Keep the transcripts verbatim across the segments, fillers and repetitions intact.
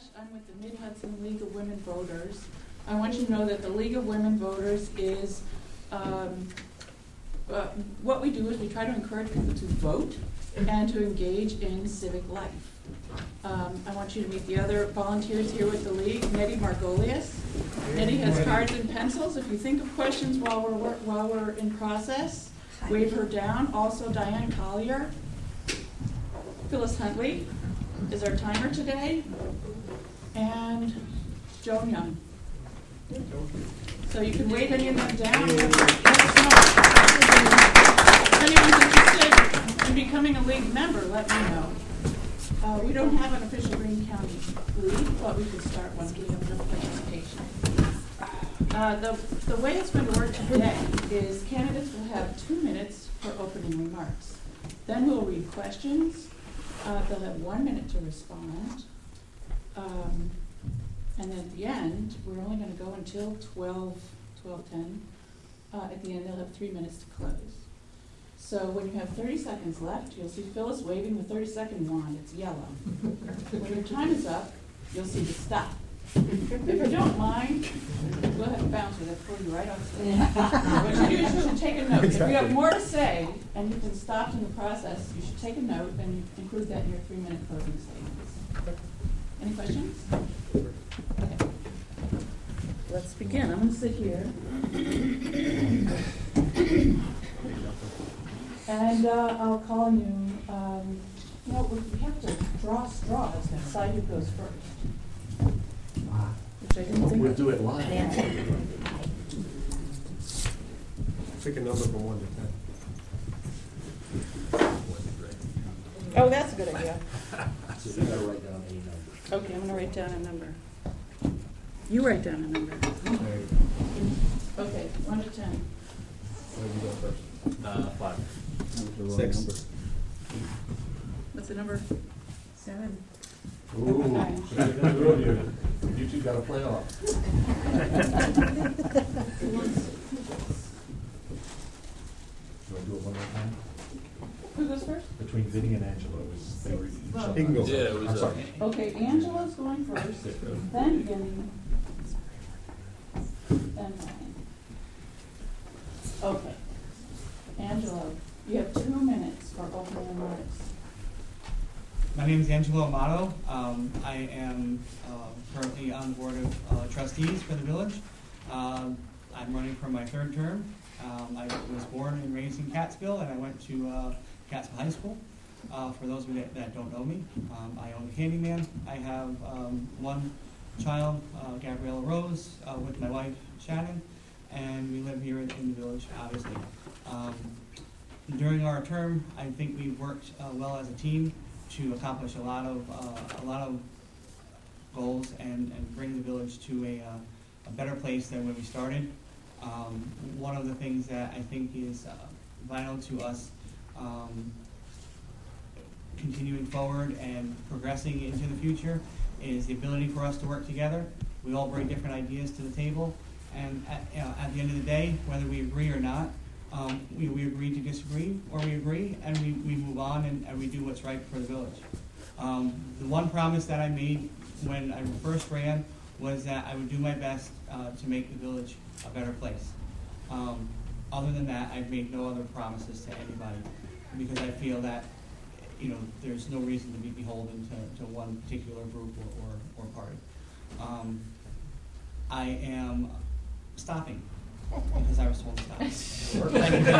I'm with the Mid-Hudson League of Women Voters. I want you to know that the League of Women Voters is, um, uh, what we do is we try to encourage people to vote and to engage in civic life. Um, I want you to meet the other volunteers here with the League. Nettie Margolius. Nettie has cards and pencils. If you think of questions while we're, while we're in process, wave her down. Also, Diane Collier. Phyllis Huntley is our timer today. And Joan Young. So you can wave any of them down. Let us know. If anyone's interested in becoming a League member, let me know. Uh, we don't have an official Greene County League, but we could start one if we have enough participation. Uh, the, the way it's going to work today is candidates will have two minutes for opening remarks. Then we'll read questions. Uh, they'll have one minute to respond. Um, and then at the end, we're only going to go until twelve, twelve ten. Uh, at the end, they'll have three minutes to close. So when you have thirty seconds left, you'll see Phyllis waving the thirty second wand. It's yellow. When your time is up, you'll see the stop. If you don't mind, go ahead and bounce with it for you right on stage. What you do is you should take a note. Exactly. If you have more to say and you've been stopped in the process, you should take a note and include that in your three minute closing statements. Any questions? Okay. Let's begin. I'm going to sit here. And uh, I'll call you, um, you know, we have to draw straws and decide who goes first. Which I didn't think we'll of. do it live. Pick a number from one to ten. Oh, that's a good idea. So you gotta write down a number. Okay, I'm going to write down a number. You write down a number. Okay, one to ten. Where do you go first? Uh, five. Six. Number. What's the number? Seven. Ooh, Okay. so you're gonna go here. You two gotta play off. Do I do it one more time? Who goes first? Between Vinny and Angelo, it was, they were each Well, other. He can go Yeah, first. it was, I'm uh, sorry. Okay, Angela's going first, then Vinny, then Ryan. Okay. Angelo, you have two minutes for opening remarks. My name is Angelo Amato. Um, I am uh, currently on the board of uh, trustees for the village. Um, I'm running for my third term. Um, I was born and raised in Catskill, and I went to uh, Catskill High School. Uh, for those of you that, that don't know me, um, I own Candyman. I have um, one child, uh, Gabriella Rose, uh, with my wife, Shannon, and we live here in, in the village, obviously. Um, during our term, I think we've worked uh, well as a team to accomplish a lot of uh, a lot of goals and, and bring the village to a, uh, a better place than when we started. Um, one of the things that I think is uh, vital to us um, continuing forward and progressing into the future is the ability for us to work together. We all bring different ideas to the table, and at, you know, at the end of the day, whether we agree or not, Um, we, we agree to disagree, or we agree, and we, we move on, and, and we do what's right for the village. Um, the one promise that I made when I first ran was that I would do my best uh, to make the village a better place. Um, other than that, I've made no other promises to anybody, because I feel that, you know, there's no reason to be beholden to, to one particular group or, or, or party. Um, I am stopping. Because I was told to stop. Thank you,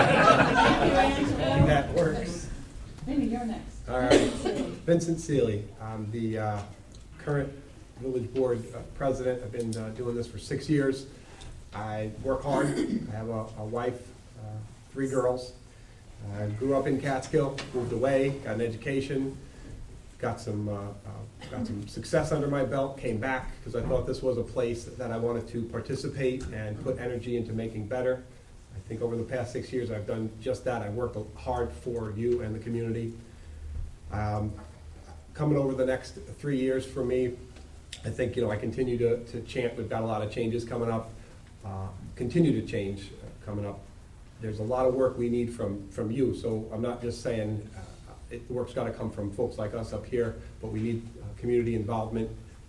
Angelo. That works. Vinny, you're next. All right. Vincent Seeley. I'm the uh, current village board uh, president. I've been uh, doing this for six years. I work hard. I have a, a wife, uh, three girls. I grew up in Catskill, moved away, got an education, got some uh, uh, got some success under my belt, came back because I thought this was a place that I wanted to participate and put energy into making better. I think over the past six years I've done just that. I worked hard for you and the community. Um, coming over the next three years for me, I think, you know, I continue to, to chant. We've got a lot of changes coming up, uh, continue to change uh, coming up. There's a lot of work we need from, from you, so I'm not just saying uh, it, the work's got to come from folks like us up here, but we need uh, community involvement.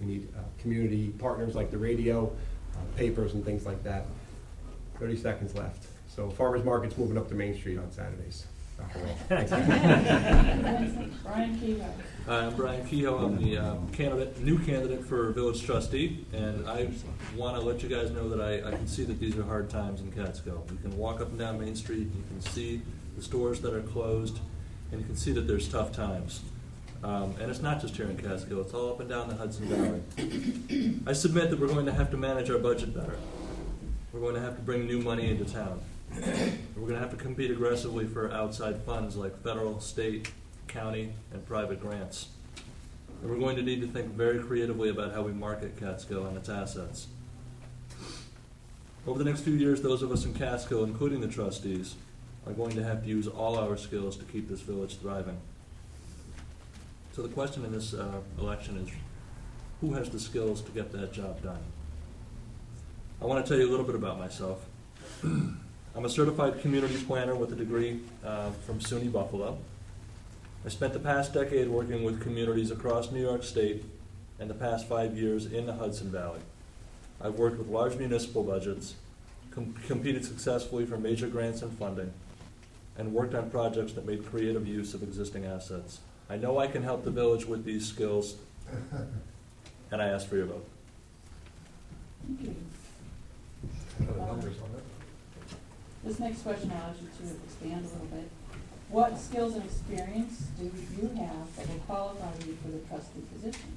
We need uh, community partners like the radio, uh, papers, and things like that. thirty seconds left. So farmers market's moving up to Main Street on Saturdays. After all. Thank you. Brian Kehoe. Hi, I'm Brian Kehoe. I'm the um, candidate, new candidate for village trustee, and I want to let you guys know that I, I can see that these are hard times in Catskill. You can walk up and down Main Street, you can see the stores that are closed, and you can see that there's tough times. Um, and it's not just here in Catskill, it's all up and down the Hudson Valley. I submit that we're going to have to manage our budget better. We're going to have to bring new money into town. We're going to have to compete aggressively for outside funds like federal, state, county, and private grants. And we're going to need to think very creatively about how we market Catskill and its assets. Over the next few years, those of us in Catskill, including the trustees, are going to have to use all our skills to keep this village thriving. So the question in this uh, election is, who has the skills to get that job done? I want to tell you a little bit about myself. I'm a certified communities planner with a degree uh, from SUNY Buffalo. I spent the past decade working with communities across New York State and the past five years in the Hudson Valley. I've worked with large municipal budgets, com- competed successfully for major grants and funding, and worked on projects that made creative use of existing assets. I know I can help the village with these skills, and I ask for your vote. Thank you. Uh, numbers on it. This next question allows you to expand a little bit. What skills and experience do you have that will qualify you for the trustee position?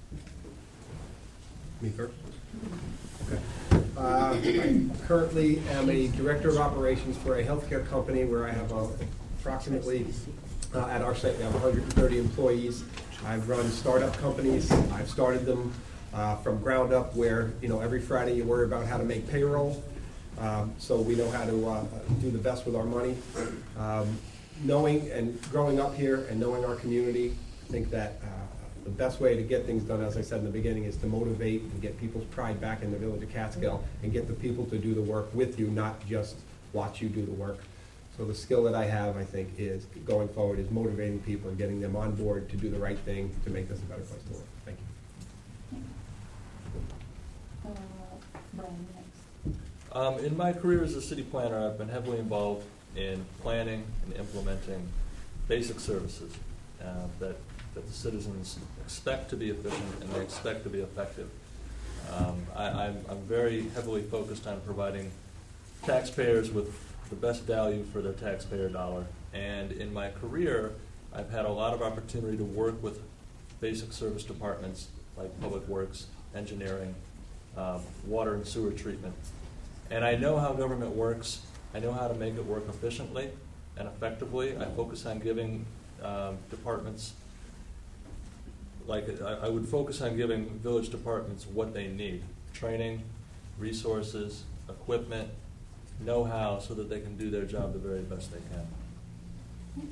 Me first? Okay. Uh, I currently am a director of operations for a healthcare company where I have uh, approximately, uh, at our site, we have one hundred thirty employees. I've run startup companies. I've started them uh, from ground up where, you know, every Friday you worry about how to make payroll. Um, so we know how to uh, do the best with our money. Um, knowing and growing up here and knowing our community, I think that uh, the best way to get things done, as I said in the beginning, is to motivate and get people's pride back in the village of Catskill and get the people to do the work with you, not just watch you do the work. So the skill that I have, I think, is going forward is motivating people and getting them on board to do the right thing to make this a better place to work. Thank you. Uh, Brian, next. Um, in my career as a city planner, I've been heavily involved in planning and implementing basic services uh, that, that the citizens expect to be efficient and they expect to be effective. Um, I, I'm, I'm very heavily focused on providing taxpayers with the best value for their taxpayer dollar. And in my career, I've had a lot of opportunity to work with basic service departments like Public Works, engineering, um, water and sewer treatment. And I know how government works. I know how to make it work efficiently and effectively. I focus on giving um, departments, like I, I would focus on giving village departments what they need: training, resources, equipment, know-how, so that they can do their job the very best they can.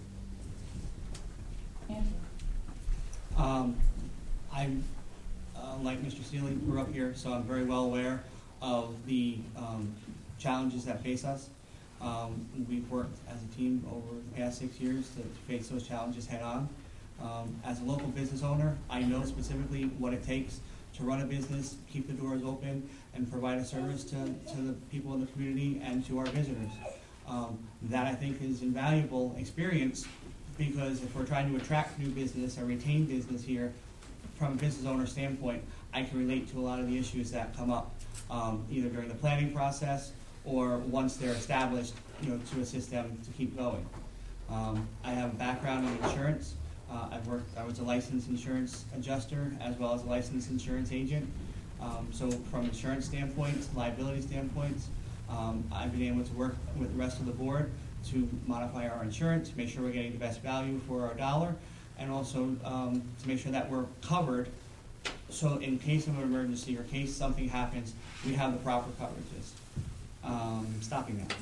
Andrew. Um, I'm, uh, like Mister Seeley, grew up here, so I'm very well aware of the um, challenges that face us. Um, we've worked as a team over the past six years to, to face those challenges head on. Um, as a local business owner, I know specifically what it takes to run a business, keep the doors open, and provide a service to, to the people in the community and to our visitors. Um, that I think is invaluable experience, because if we're trying to attract new business and retain business here, from a business owner standpoint, I can relate to a lot of the issues that come up, um, either during the planning process or once they're established, you know, to assist them to keep going. Um, I have a background in insurance. Uh, I've worked, I was a licensed insurance adjuster as well as a licensed insurance agent. Um, so from insurance standpoints, liability standpoints, um, I've been able to work with the rest of the board to modify our insurance, make sure we're getting the best value for our dollar, and also um, to make sure that we're covered, so in case of an emergency or case something happens, we have the proper coverages. Um, stopping that.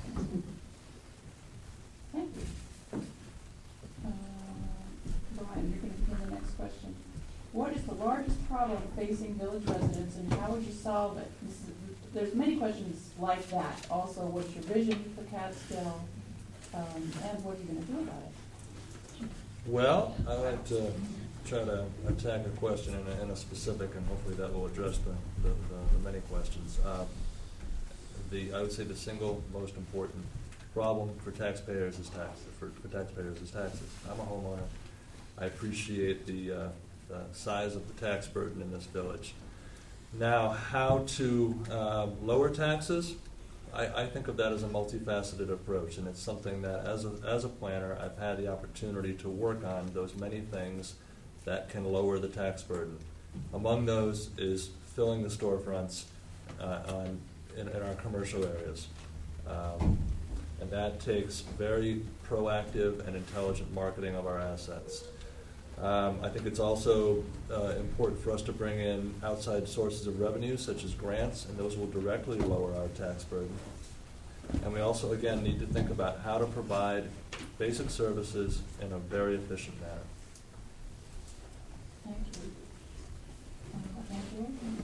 Thank you. Uh, Brian, you're going to begin the next question. What is the largest problem facing village residents, and how would you solve it? This is, there's many questions like that. Also, what's your vision for Catskill, um, and what are you going to do about it? Well, I went to try to attack a question in a, in a specific, and hopefully that will address the, the, the, the many questions. Uh, the, I would say the single most important problem for taxpayers is tax, for, for taxpayers is taxes. I'm a homeowner. I appreciate the, uh, the size of the tax burden in this village. Now, how to uh, lower taxes? I, I think of that as a multifaceted approach, and it's something that as a, as a planner, I've had the opportunity to work on those many things that can lower the tax burden. Among those is filling the storefronts uh, on, in, in our commercial areas. Um, and that takes very proactive and intelligent marketing of our assets. Um, I think it's also uh, important for us to bring in outside sources of revenue, such as grants, and those will directly lower our tax burden. And we also, again, need to think about how to provide basic services in a very efficient manner. Thank you. Thank you.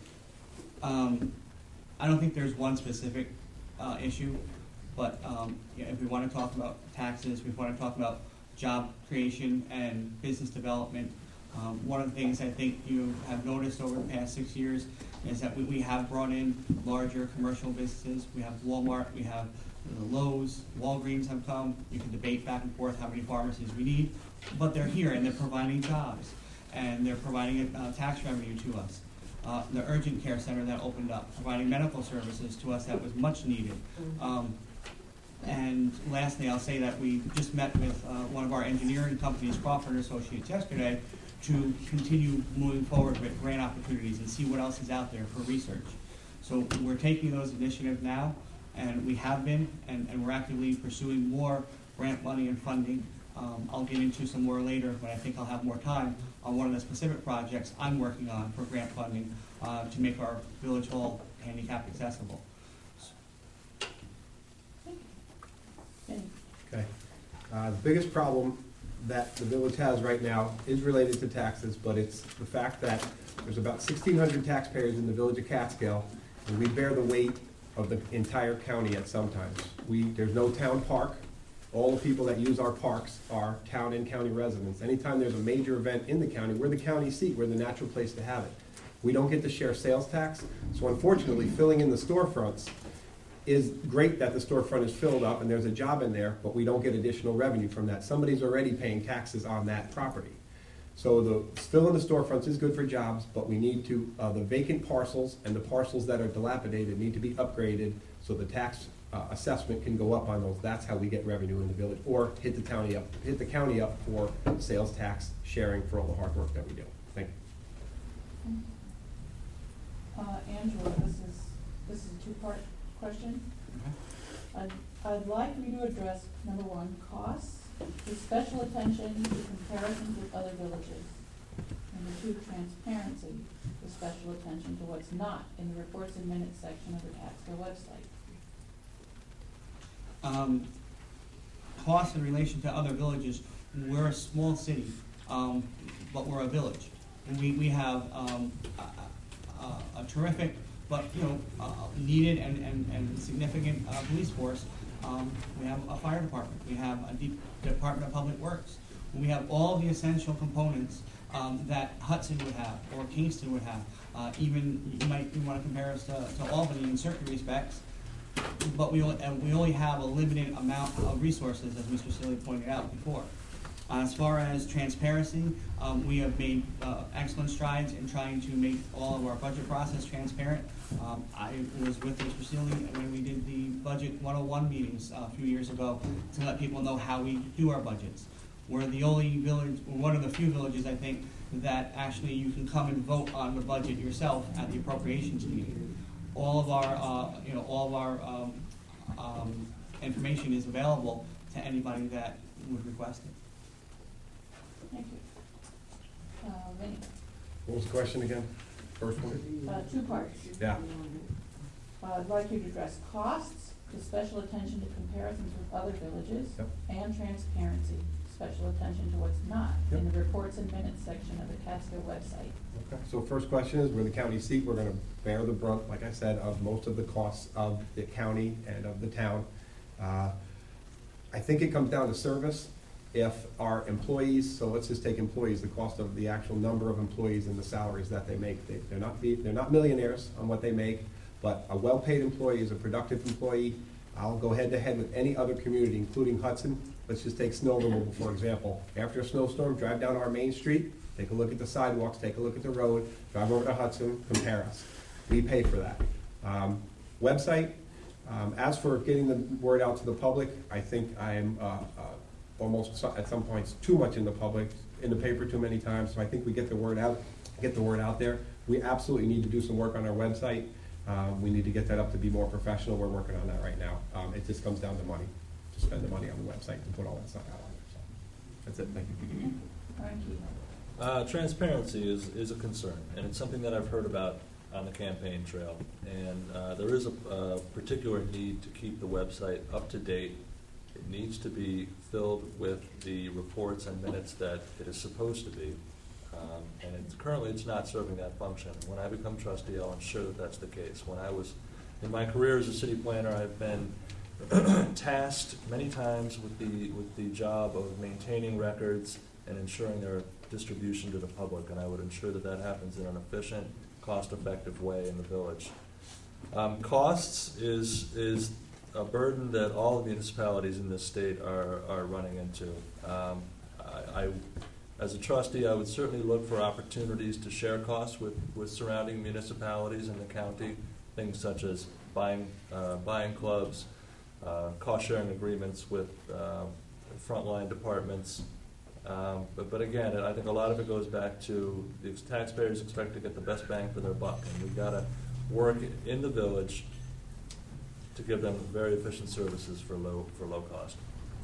Um, I don't think there's one specific uh, issue, but um, yeah, if we want to talk about taxes, we want to talk about job creation and business development. Um, one of the things I think you have noticed over the past six years is that we, we have brought in larger commercial businesses. We have Walmart, we have you know, Lowe's, Walgreens have come. You can debate back and forth how many pharmacies we need, but they're here and they're providing jobs and they're providing uh, tax revenue to us. Uh, the urgent care center that opened up, providing medical services to us that was much needed. Um, And lastly, I'll say that we just met with uh, one of our engineering companies, Crawford and Associates, yesterday to continue moving forward with grant opportunities and see what else is out there for research. So we're taking those initiatives now, and we have been, and, and we're actively pursuing more grant money and funding. Um, I'll get into some more later, but I think I'll have more time on one of the specific projects I'm working on for grant funding uh, to make our village hall handicap accessible. Okay. Uh, the biggest problem that the village has right now is related to taxes, but it's the fact that there's about sixteen hundred taxpayers in the village of Catskill, and we bear the weight of the entire county at some times. We, there's no town park. All the people that use our parks are town and county residents. Anytime there's a major event in the county, we're the county seat, we're the natural place to have it. We don't get to share sales tax, so unfortunately, filling in the storefronts is great that the storefront is filled up and there's a job in there, but we don't get additional revenue from that. Somebody's already paying taxes on that property. So the filling the storefronts is good for jobs, but we need to, uh, the vacant parcels and the parcels that are dilapidated need to be upgraded so the tax uh, assessment can go up on those. That's how we get revenue in the village, or hit the county up, hit the county up for sales tax sharing for all the hard work that we do. Thank you. Uh, Angela, this is, this is a two-part question. Okay. I'd, I'd like you to address, number one, costs, with special attention to comparisons with other villages. Number two, transparency, with special attention to what's not in the reports and minutes section of the Catskill website. Um, costs in relation to other villages, we're a small city, um, but we're a village. And we, we have um, a, a, a terrific but you know, uh, needed and, and, and significant uh, police force. Um, we have a fire department. We have a deep Department of Public Works. We have all the essential components um, that Hudson would have or Kingston would have. Uh, even you might you want to compare us to, to Albany in certain respects, but we only, we only have a limited amount of resources, as Mister Sealy pointed out before. Uh, as far as transparency, um, we have made uh, excellent strides in trying to make all of our budget process transparent. Um, I was with Mister Sealy when we did the Budget one oh one meetings uh, a few years ago to let people know how we do our budgets. We're the only village, or one of the few villages, I think, that actually you can come and vote on the budget yourself at the appropriations meeting. All of our, uh, you know, all of our um, um, information is available to anybody that would request it. Thank you. Uh, Vinnie? What was the question again? First one? Uh, two parts. Yeah. Uh, I'd like you to address costs, with special attention to comparisons with other villages, Yep. and transparency, special attention to what's not Yep. in the reports and minutes section of the Catskill website. Okay. So first question is, we're the county seat. We're going to bear the brunt, like I said, of most of the costs of the county and of the town. Uh, I think it comes down to service. if our employees, so let's just take employees, the cost of the actual number of employees and the salaries that they make. They, they're not be, they're not millionaires on what they make, but a well-paid employee is a productive employee. I'll go head-to-head with any other community, including Hudson. Let's just take snow removal, for example. After a snowstorm, drive down our main street, take a look at the sidewalks, take a look at the road, drive over to Hudson, compare us. We pay for that. Um, website, um, as for getting the word out to the public, I think I'm uh, uh, almost so- at some points too much in the public, in the paper too many times, so I think we get the word out, get the word out there. We absolutely need to do some work on our website. Um, we need to get that up to be more professional. We're working on that right now. Um, it just comes down to money, to spend the money on the website to put all that stuff out on there. So that's it. Thank you. Thank you. Uh, transparency is, is a concern, and it's something that I've heard about on the campaign trail. And uh, there is a, a particular need to keep the website up to date. It needs to be filled with the reports and minutes that it is supposed to be. Um, and it's, currently it's not serving that function. When I become trustee, I'll ensure that that's the case. When I was in my career as a city planner, I've been tasked many times with the with the job of maintaining records and ensuring their distribution to the public, and I would ensure that that happens in an efficient, cost-effective way in the village. Um, costs is is a burden that all the municipalities in this state are are running into. Um, I, I As a trustee, I would certainly look for opportunities to share costs with, with surrounding municipalities in the county, things such as buying uh, buying clubs, uh, cost-sharing agreements with uh, frontline departments. Um, but, but again, I think a lot of it goes back to the taxpayers expect to get the best bang for their buck, and we've got to work in the village to give them very efficient services for low for low cost.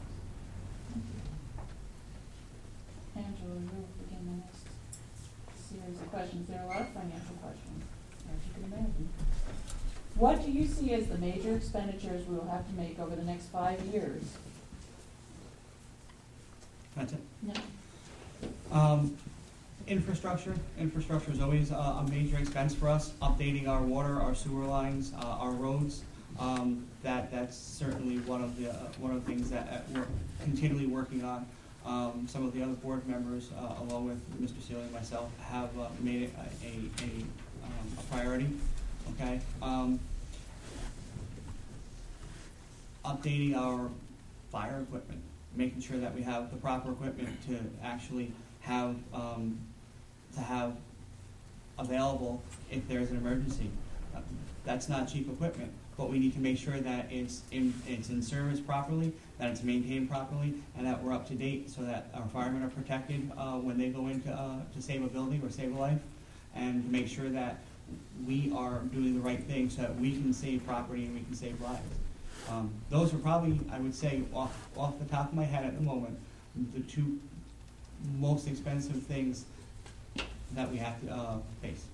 Angela, you'll begin the next series of questions. There are a lot of financial questions, as you can imagine. What do you see as the major expenditures we will have to make over the next five years? That's it. No. Um, infrastructure. Infrastructure is always a, a major expense for us. Updating our water, our sewer lines, uh, our roads. Um, that that's certainly one of the uh, one of the things that uh, we're continually working on. Um, some of the other board members, uh, along with Mister Sealy and myself, have uh, made it a, a, a, um, a priority. Okay. Um, updating our fire equipment, making sure that we have the proper equipment to actually have um, to have available if there's an emergency. Uh, that's not cheap equipment, but we need to make sure that it's in it's in service properly, that it's maintained properly, and that we're up to date so that our firemen are protected uh, when they go in to, uh, to save a building or save a life, and make sure that we are doing the right thing so that we can save property and we can save lives. Um, those are probably, I would say, off, off the top of my head at the moment, the two most expensive things that we have to uh, face.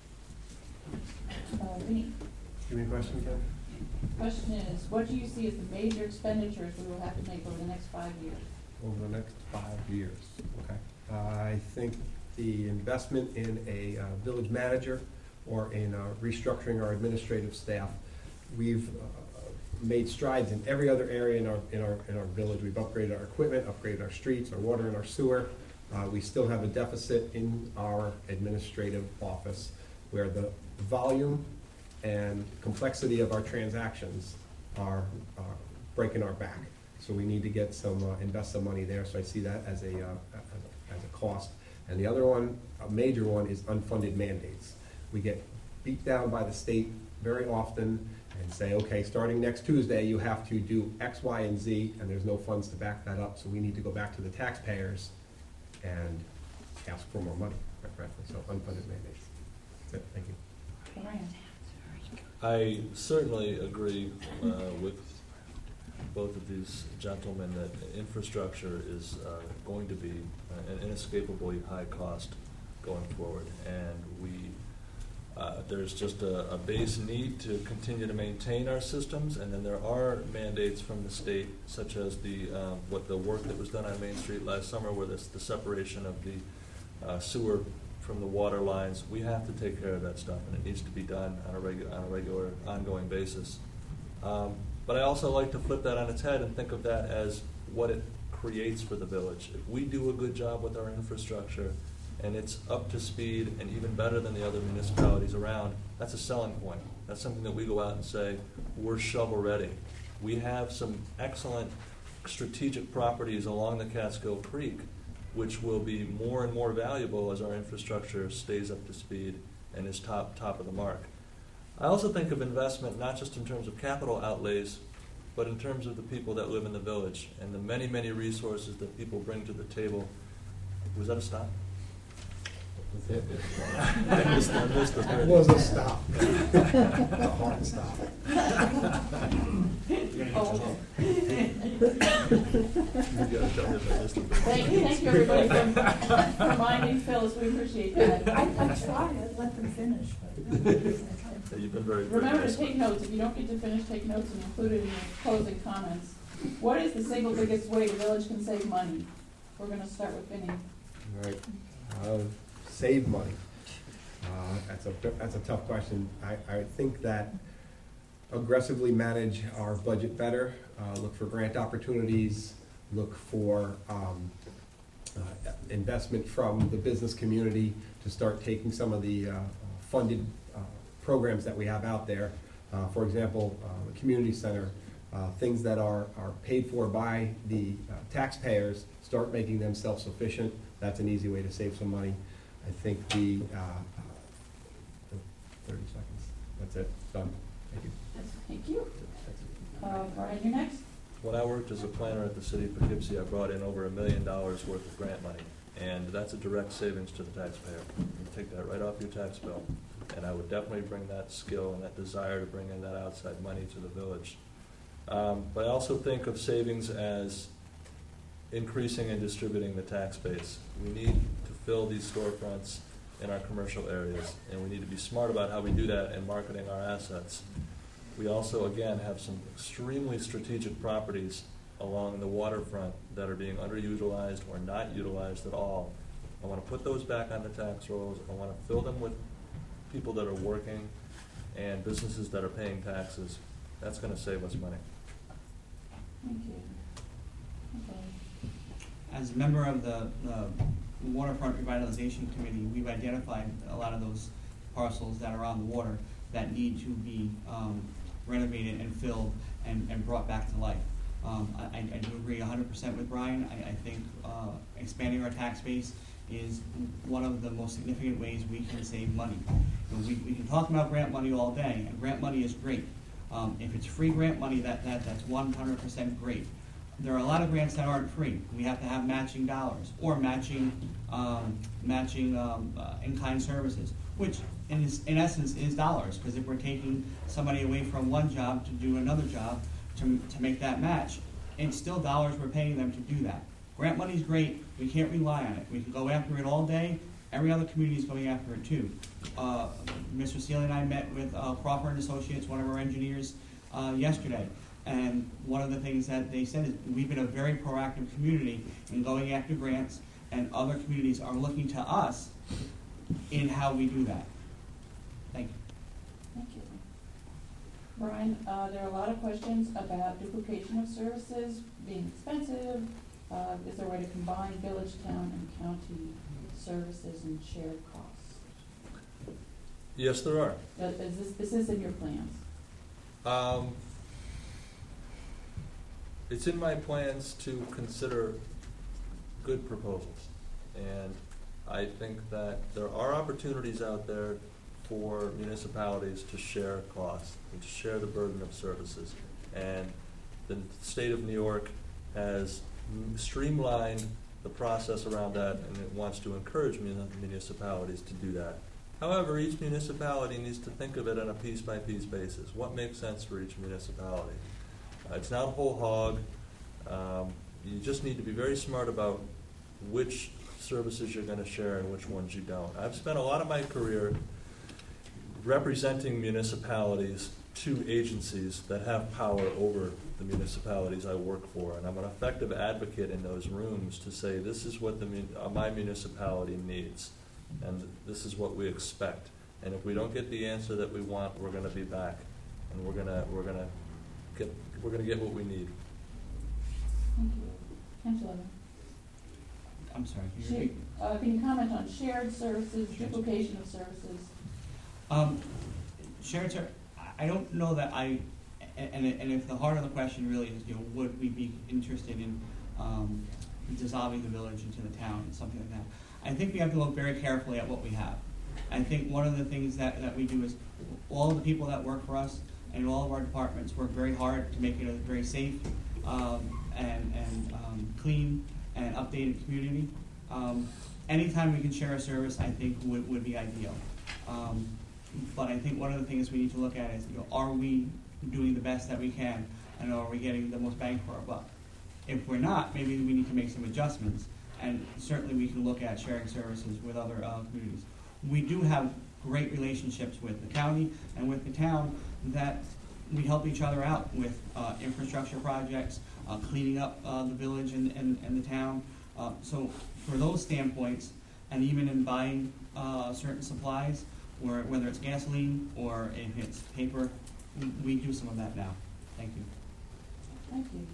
Uh, Vinnie, Give me a question, Ken. question is, what do you see as the major expenditures we will have to make over the next five years? Over the next five years, okay. Uh, I think the investment in a uh, village manager or in uh, restructuring our administrative staff, we've uh, made strides in every other area in our in our in our village. We've upgraded our equipment, upgraded our streets, our water, and our sewer. Uh, we still have a deficit in our administrative office, where the volume and complexity of our transactions are uh, breaking our back. So we need to get some uh, invest some money there. So I see that as a, uh, as a as a cost. And the other one, a major one, is unfunded mandates. We get beat down by the state very often and say, okay, starting next Tuesday, you have to do X, Y, and Z, and there's no funds to back that up. So we need to go back to the taxpayers and ask for more money, quite frankly. So unfunded mandates. That's it. Thank you. Brian. I certainly agree uh, with both of these gentlemen that infrastructure is uh, going to be an inescapably high cost going forward, and we uh, there's just a, a base need to continue to maintain our systems, and then there are mandates from the state, such as the uh, what the work that was done on Main Street last summer, where this the separation of the uh, sewer from the water lines. We have to take care of that stuff, and it needs to be done on a regular, on a regular, ongoing basis. Um, but I also like to flip that on its head and think of that as what it creates for the village. If we do a good job with our infrastructure and it's up to speed and even better than the other municipalities around, that's a selling point. That's something that we go out and say, we're shovel ready. We have some excellent strategic properties along the Catskill Creek, which will be more and more valuable as our infrastructure stays up to speed and is top, top of the mark. I also think of investment not just in terms of capital outlays, but in terms of the people that live in the village and the many, many resources that people bring to the table. Was that a stop? That's it. I missed, I missed the It third. was a stop. A hard stop. Oh, You gotta tell me if I missed the third. Thank you, thank you, everybody, for reminding Phyllis. We appreciate that. I, I tried, I let them finish, but. Yeah, you've been very, very Remember to nice. take notes. If you don't get to finish, take notes and include it in your closing comments. What is the single biggest way the village can save money? We're gonna start with Vinnie. All right. Uh, Save money. Uh, That's a, that's a tough question. I, I think that aggressively manage our budget better, uh, look for grant opportunities, look for um, uh, investment from the business community to start taking some of the uh, funded uh, programs that we have out there. Uh, For example, uh, the community center, uh, things that are, are paid for by the uh, taxpayers, start making them self-sufficient. That's an easy way to save some money. I think the, uh, uh, thirty seconds, that's it, done. Thank you. Thank you. That's it. Uh, Brian, you're next. When I worked as a planner at the city of Poughkeepsie, I brought in over a million dollars worth of grant money, and that's a direct savings to the taxpayer. You take that right off your tax bill, and I would definitely bring that skill and that desire to bring in that outside money to the village. Um, but I also think of savings as increasing and distributing the tax base. We need to fill these storefronts in our commercial areas, and we need to be smart about how we do that in marketing our assets. We also, again, have some extremely strategic properties along the waterfront that are being underutilized or not utilized at all. I want to put those back on the tax rolls. I want to fill them with people that are working and businesses that are paying taxes. That's going to save us money. Thank you. Okay. As a member of the, the Waterfront Revitalization Committee, we've identified a lot of those parcels that are on the water that need to be um, renovated and filled and, and brought back to life. Um, I, I do agree one hundred percent with Brian. I, I think uh, expanding our tax base is one of the most significant ways we can save money. You know, we, we can talk about grant money all day, and grant money is great. Um, if it's free grant money, that, that, that's one hundred percent great. There are a lot of grants that aren't free. We have to have matching dollars or matching um, matching um, uh, in-kind services, which in, is, in essence is dollars, because if we're taking somebody away from one job to do another job to, to make that match, it's still dollars we're paying them to do that. Grant money's great. We can't rely on it. We can go after it all day. Every other community is going after it too. Uh, Mister Sealy and I met with uh, Crawford and Associates, one of our engineers, uh, yesterday. And one of the things that they said is we've been a very proactive community in going after grants, and other communities are looking to us in how we do that. Thank you. Thank you. Brian, uh, there are a lot of questions about duplication of services being expensive. Uh, is there a way to combine village, town, and county services and shared costs? Yes, there are. Uh, is this, is this in your plans? Um, it's in my plans to consider good proposals. And I think that there are opportunities out there for municipalities to share costs and to share the burden of services. And the state of New York has streamlined the process around that, and it wants to encourage municipalities to do that. However, each municipality needs to think of it on a piece-by-piece basis. What makes sense for each municipality? Uh, it's not a whole hog. Um, you just need to be very smart about which services you're going to share and which ones you don't. I've spent a lot of my career representing municipalities to agencies that have power over the municipalities I work for, and I'm an effective advocate in those rooms to say this is what the, uh, my municipality needs, and this is what we expect. And if we don't get the answer that we want, we're going to be back, and we're going to we're going to get we're going to get what we need. Thank you. Angela, I'm sorry, can you She- repeat? uh, can you comment on shared services, duplication of services? Um, shared ser- I don't know that I, and, and if the heart of the question really is, you know, would we be interested in um, dissolving the village into the town and something like that, I think we have to look very carefully at what we have. I think one of the things that, that we do is all of the people that work for us and all of our departments work very hard to make it a very safe um, and, and um, clean and updated community. Um, anytime we can share a service, I think would, would be ideal. Um, but I think one of the things we need to look at is, you know, are we doing the best that we can, and are we getting the most bang for our buck? If we're not, maybe we need to make some adjustments, and certainly we can look at sharing services with other uh, communities. We do have great relationships with the county and with the town that we help each other out with uh, infrastructure projects, uh, cleaning up uh, the village and, and, and the town. Uh, so for those standpoints, and even in buying uh, certain supplies, or whether it's gasoline or if it's paper, we, we do some of that now. Thank you. Thank you.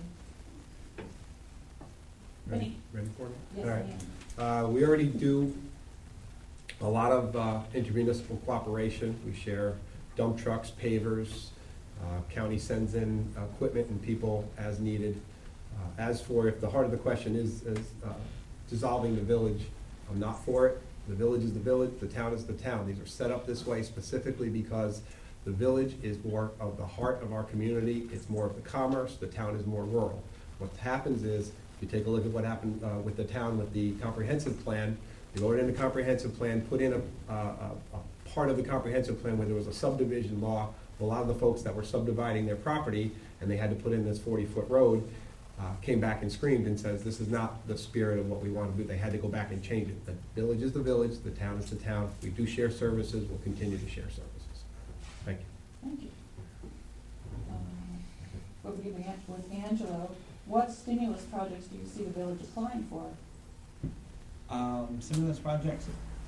Ready, Ready? ready for me? Yes, All I right. am. Uh, we already do a lot of uh, intermunicipal cooperation. We share dump trucks, pavers. Uh, county sends in uh, equipment and people as needed. Uh, as for if the heart of the question is, is uh, dissolving the village, I'm not for it. The village is the village, the town is the town. These are set up this way specifically because the village is more of the heart of our community. It's more of the commerce. The town is more rural. What happens is, if you take a look at what happened uh, with the town with the comprehensive plan, they voted in the comprehensive plan, put in a, uh, a, a part of the comprehensive plan where there was a subdivision law. A lot of the folks that were subdividing their property and they had to put in this forty-foot road uh, came back and screamed and says, this is not the spirit of what we want to do. They had to go back and change it. The village is the village, the town is the town. We do share services, we'll continue to share services. Thank you. Thank you. Um, We're beginning with Angelo. What stimulus projects do you see the village applying for? Um, stimulus projects.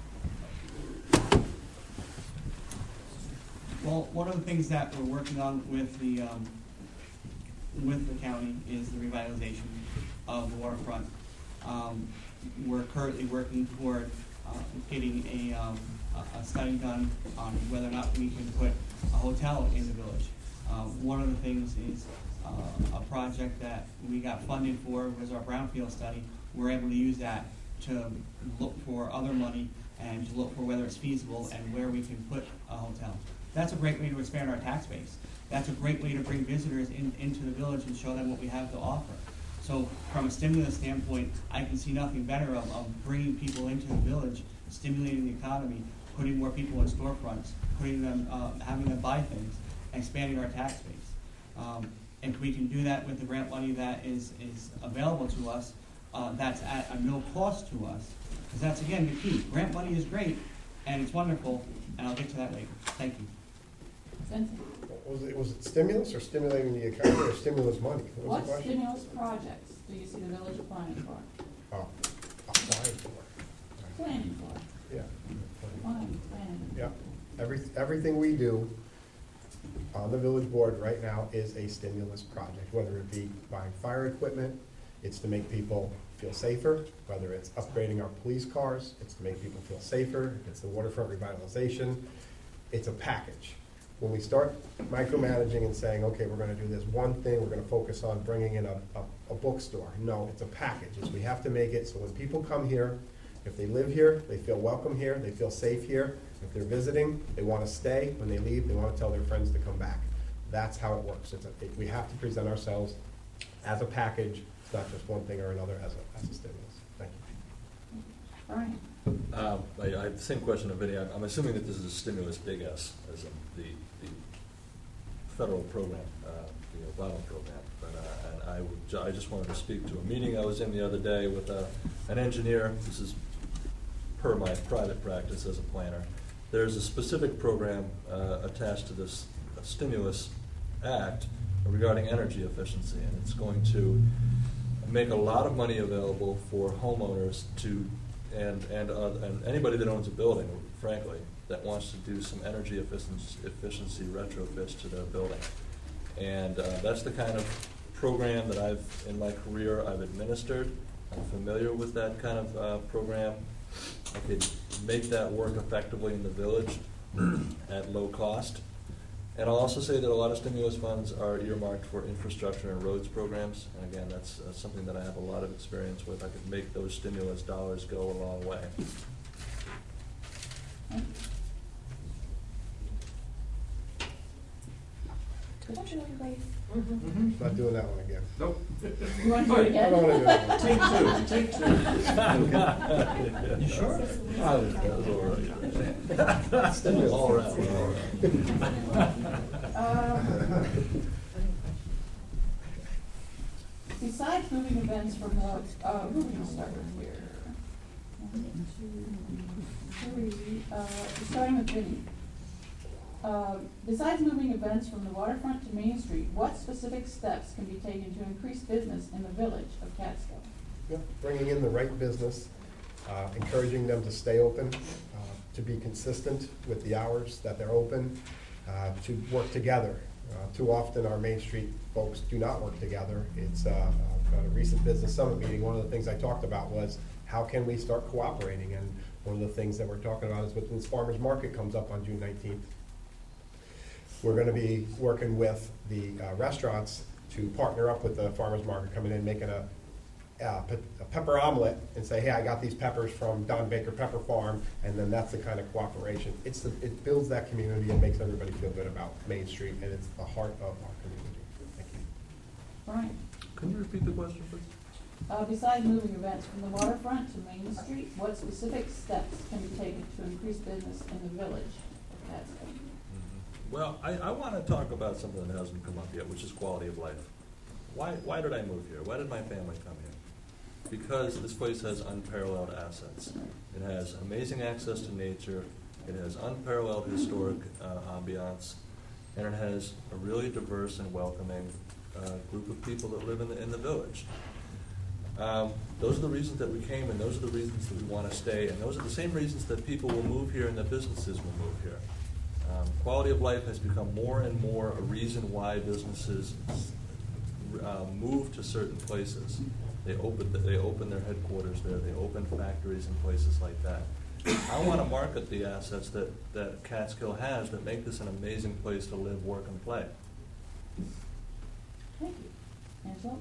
Well, one of the things that we're working on with the um, with the county is the revitalization of the waterfront. Um, we're currently working toward uh, getting a, um, a study done on whether or not we can put a hotel in the village. Uh, one of the things is uh, a project that we got funded for was our brownfield study. We're able to use that to look for other money and to look for whether it's feasible and where we can put a hotel. That's a great way to expand our tax base. That's a great way to bring visitors in, into the village and show them what we have to offer. So from a stimulus standpoint, I can see nothing better of, of bringing people into the village, stimulating the economy, putting more people in storefronts, putting them, uh, having them buy things, and expanding our tax base. Um, if we can do that with the grant money that is, is available to us, uh, that's at a no cost to us, because that's, again, the key. Grant money is great, and it's wonderful, and I'll get to that later. Thank you. Vincent? Was it, was it stimulus or stimulating the economy or stimulus money? What was What the question? stimulus projects do you see the village applying for? Oh, applying for. Planning for? Yeah. Applying, planning. Yeah. Every, everything we do on the village board right now is a stimulus project, whether it be buying fire equipment, it's to make people feel safer, whether it's upgrading our police cars, it's to make people feel safer, it's the waterfront revitalization, it's a package. When we start micromanaging and saying, okay, we're gonna do this one thing, we're gonna focus on bringing in a, a, a bookstore. No, it's a package. It's, we have to make it so when people come here, if they live here, they feel welcome here, they feel safe here. If they're visiting, they wanna stay. When they leave, they wanna tell their friends to come back. That's how it works. It's a, it, we have to present ourselves as a package. It's not just one thing or another as a, as a stimulus. Thank you. Brian? Um, I, I have the same question of Vinny. I'm, I'm assuming that this is a stimulus big S, as in the, the federal program, uh, the Obama program. But uh, and I would, ju- I just wanted to speak to a meeting I was in the other day with a, an engineer. This is per my private practice as a planner. There's a specific program uh, attached to this uh, stimulus act regarding energy efficiency, and it's going to make a lot of money available for homeowners to and and uh, and anybody that owns a building, frankly, that wants to do some energy efficiency, efficiency retrofits to their building. And uh, that's the kind of program that I've, in my career, I've administered. I'm familiar with that kind of uh, program. I could make that work effectively in the village at low cost. And I'll also say that a lot of stimulus funds are earmarked for infrastructure and roads programs. And again, that's uh, something that I have a lot of experience with. I could make those stimulus dollars go a long way. Not doing that one again. Nope. You want to do it I again? don't want to do that one. Take two, take two. You sure? That was all right. Stimulus. All right, all right. Um, Besides moving events from more, uh, who can start with here? One, two, three, uh, starting with Vinnie. Uh, besides moving events from the waterfront to Main Street, what specific steps can be taken to increase business in the village of Catskill? Yeah, bringing in the right business, uh, encouraging them to stay open, uh, to be consistent with the hours that they're open, uh, to work together. Uh, too often our Main Street folks do not work together. It's uh, uh, at a recent business summit meeting, one of the things I talked about was how can we start cooperating? And one of the things that we're talking about is when this farmers market comes up on June nineteenth. We're going to be working with the uh, restaurants to partner up with the farmers market, coming in, making a, uh, pe a pepper omelet and say, hey, I got these peppers from Don Baker Pepper Farm, and then that's the kind of cooperation. It's the, it builds that community and makes everybody feel good about Main Street, and it's the heart of our community. Thank you. Brian? Can you repeat the question, please? Uh, besides moving events from the waterfront to Main Street, what specific steps can be taken to increase business in the village of Catskill? Well, I, I want to talk about something that hasn't come up yet, which is quality of life. Why, why did I move here? Why did my family come here? Because this place has unparalleled assets. It has amazing access to nature, it has unparalleled historic uh, ambiance, and it has a really diverse and welcoming uh, group of people that live in the, in the village. Um, those are the reasons that we came, and those are the reasons that we want to stay, and those are the same reasons that people will move here and that businesses will move here. Um, quality of life has become more and more a reason why businesses uh, move to certain places. They open, they open their headquarters there. They open factories and places like that. I want to market the assets that, that Catskill has that make this an amazing place to live, work, and play. Thank you. Angela?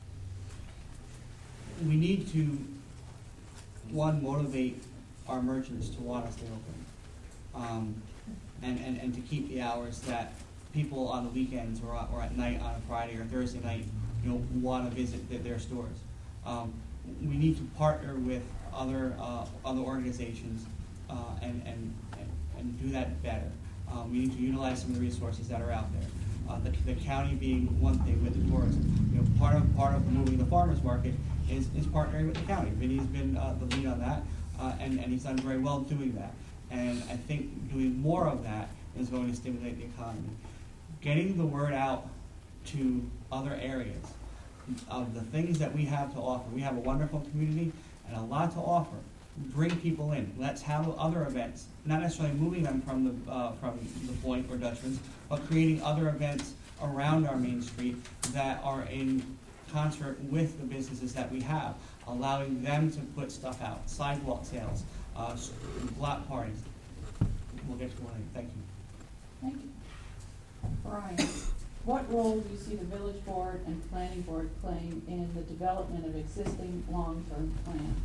We need to, one, motivate our merchants to want to stay open. Um, And, and, and to keep the hours that people on the weekends or, or at night on a Friday or Thursday night, you know, want to visit their, their stores. Um, we need to partner with other uh, other organizations uh, and, and, and and do that better. Um, we need to utilize some of the resources that are out there. Uh, the, the county being one thing with the tourism. You know, part of part of moving the farmers market is, is partnering with the county. Vinny's been uh, the lead on that, uh, and, and he's done very well doing that. And I think doing more of that is going to stimulate the economy. Getting the word out to other areas of the things that we have to offer. We have a wonderful community and a lot to offer. Bring people in. Let's have other events, not necessarily moving them from the uh, from the Point or Dutchman's, but creating other events around our Main Street that are in concert with the businesses that we have, allowing them to put stuff out, sidewalk sales, uh, block parties. We'll get to one. Thank you. Thank you. Brian, what role do you see the village board and planning board playing in the development of existing long-term plans?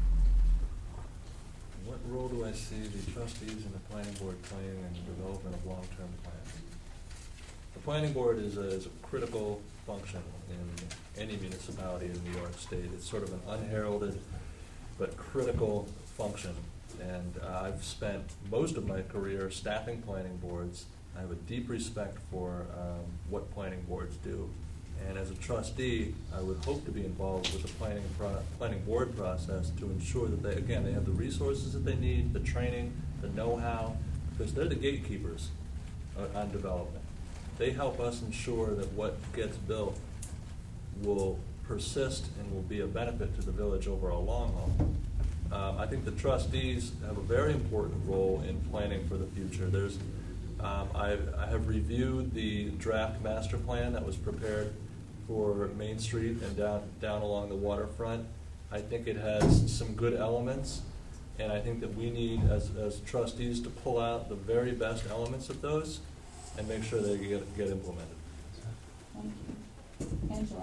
What role do I see the trustees and the planning board playing in the development of long-term plans? The planning board is a, is a critical function in any municipality in New York State. It's sort of an unheralded but critical function. And uh, I've spent most of my career staffing planning boards. I have a deep respect for um, what planning boards do. And as a trustee, I would hope to be involved with the planning pro planning board process to ensure that they, again, they have the resources that they need, the training, the know-how, because they're the gatekeepers uh, on development. They help us ensure that what gets built will persist and will be a benefit to the village over a long haul. Um, I think the trustees have a very important role in planning for the future. There's, um, I've, I have reviewed the draft master plan that was prepared for Main Street and down, down along the waterfront. I think it has some good elements, and I think that we need, as, as trustees, to pull out the very best elements of those and make sure they get, get implemented. Thank you. Angela?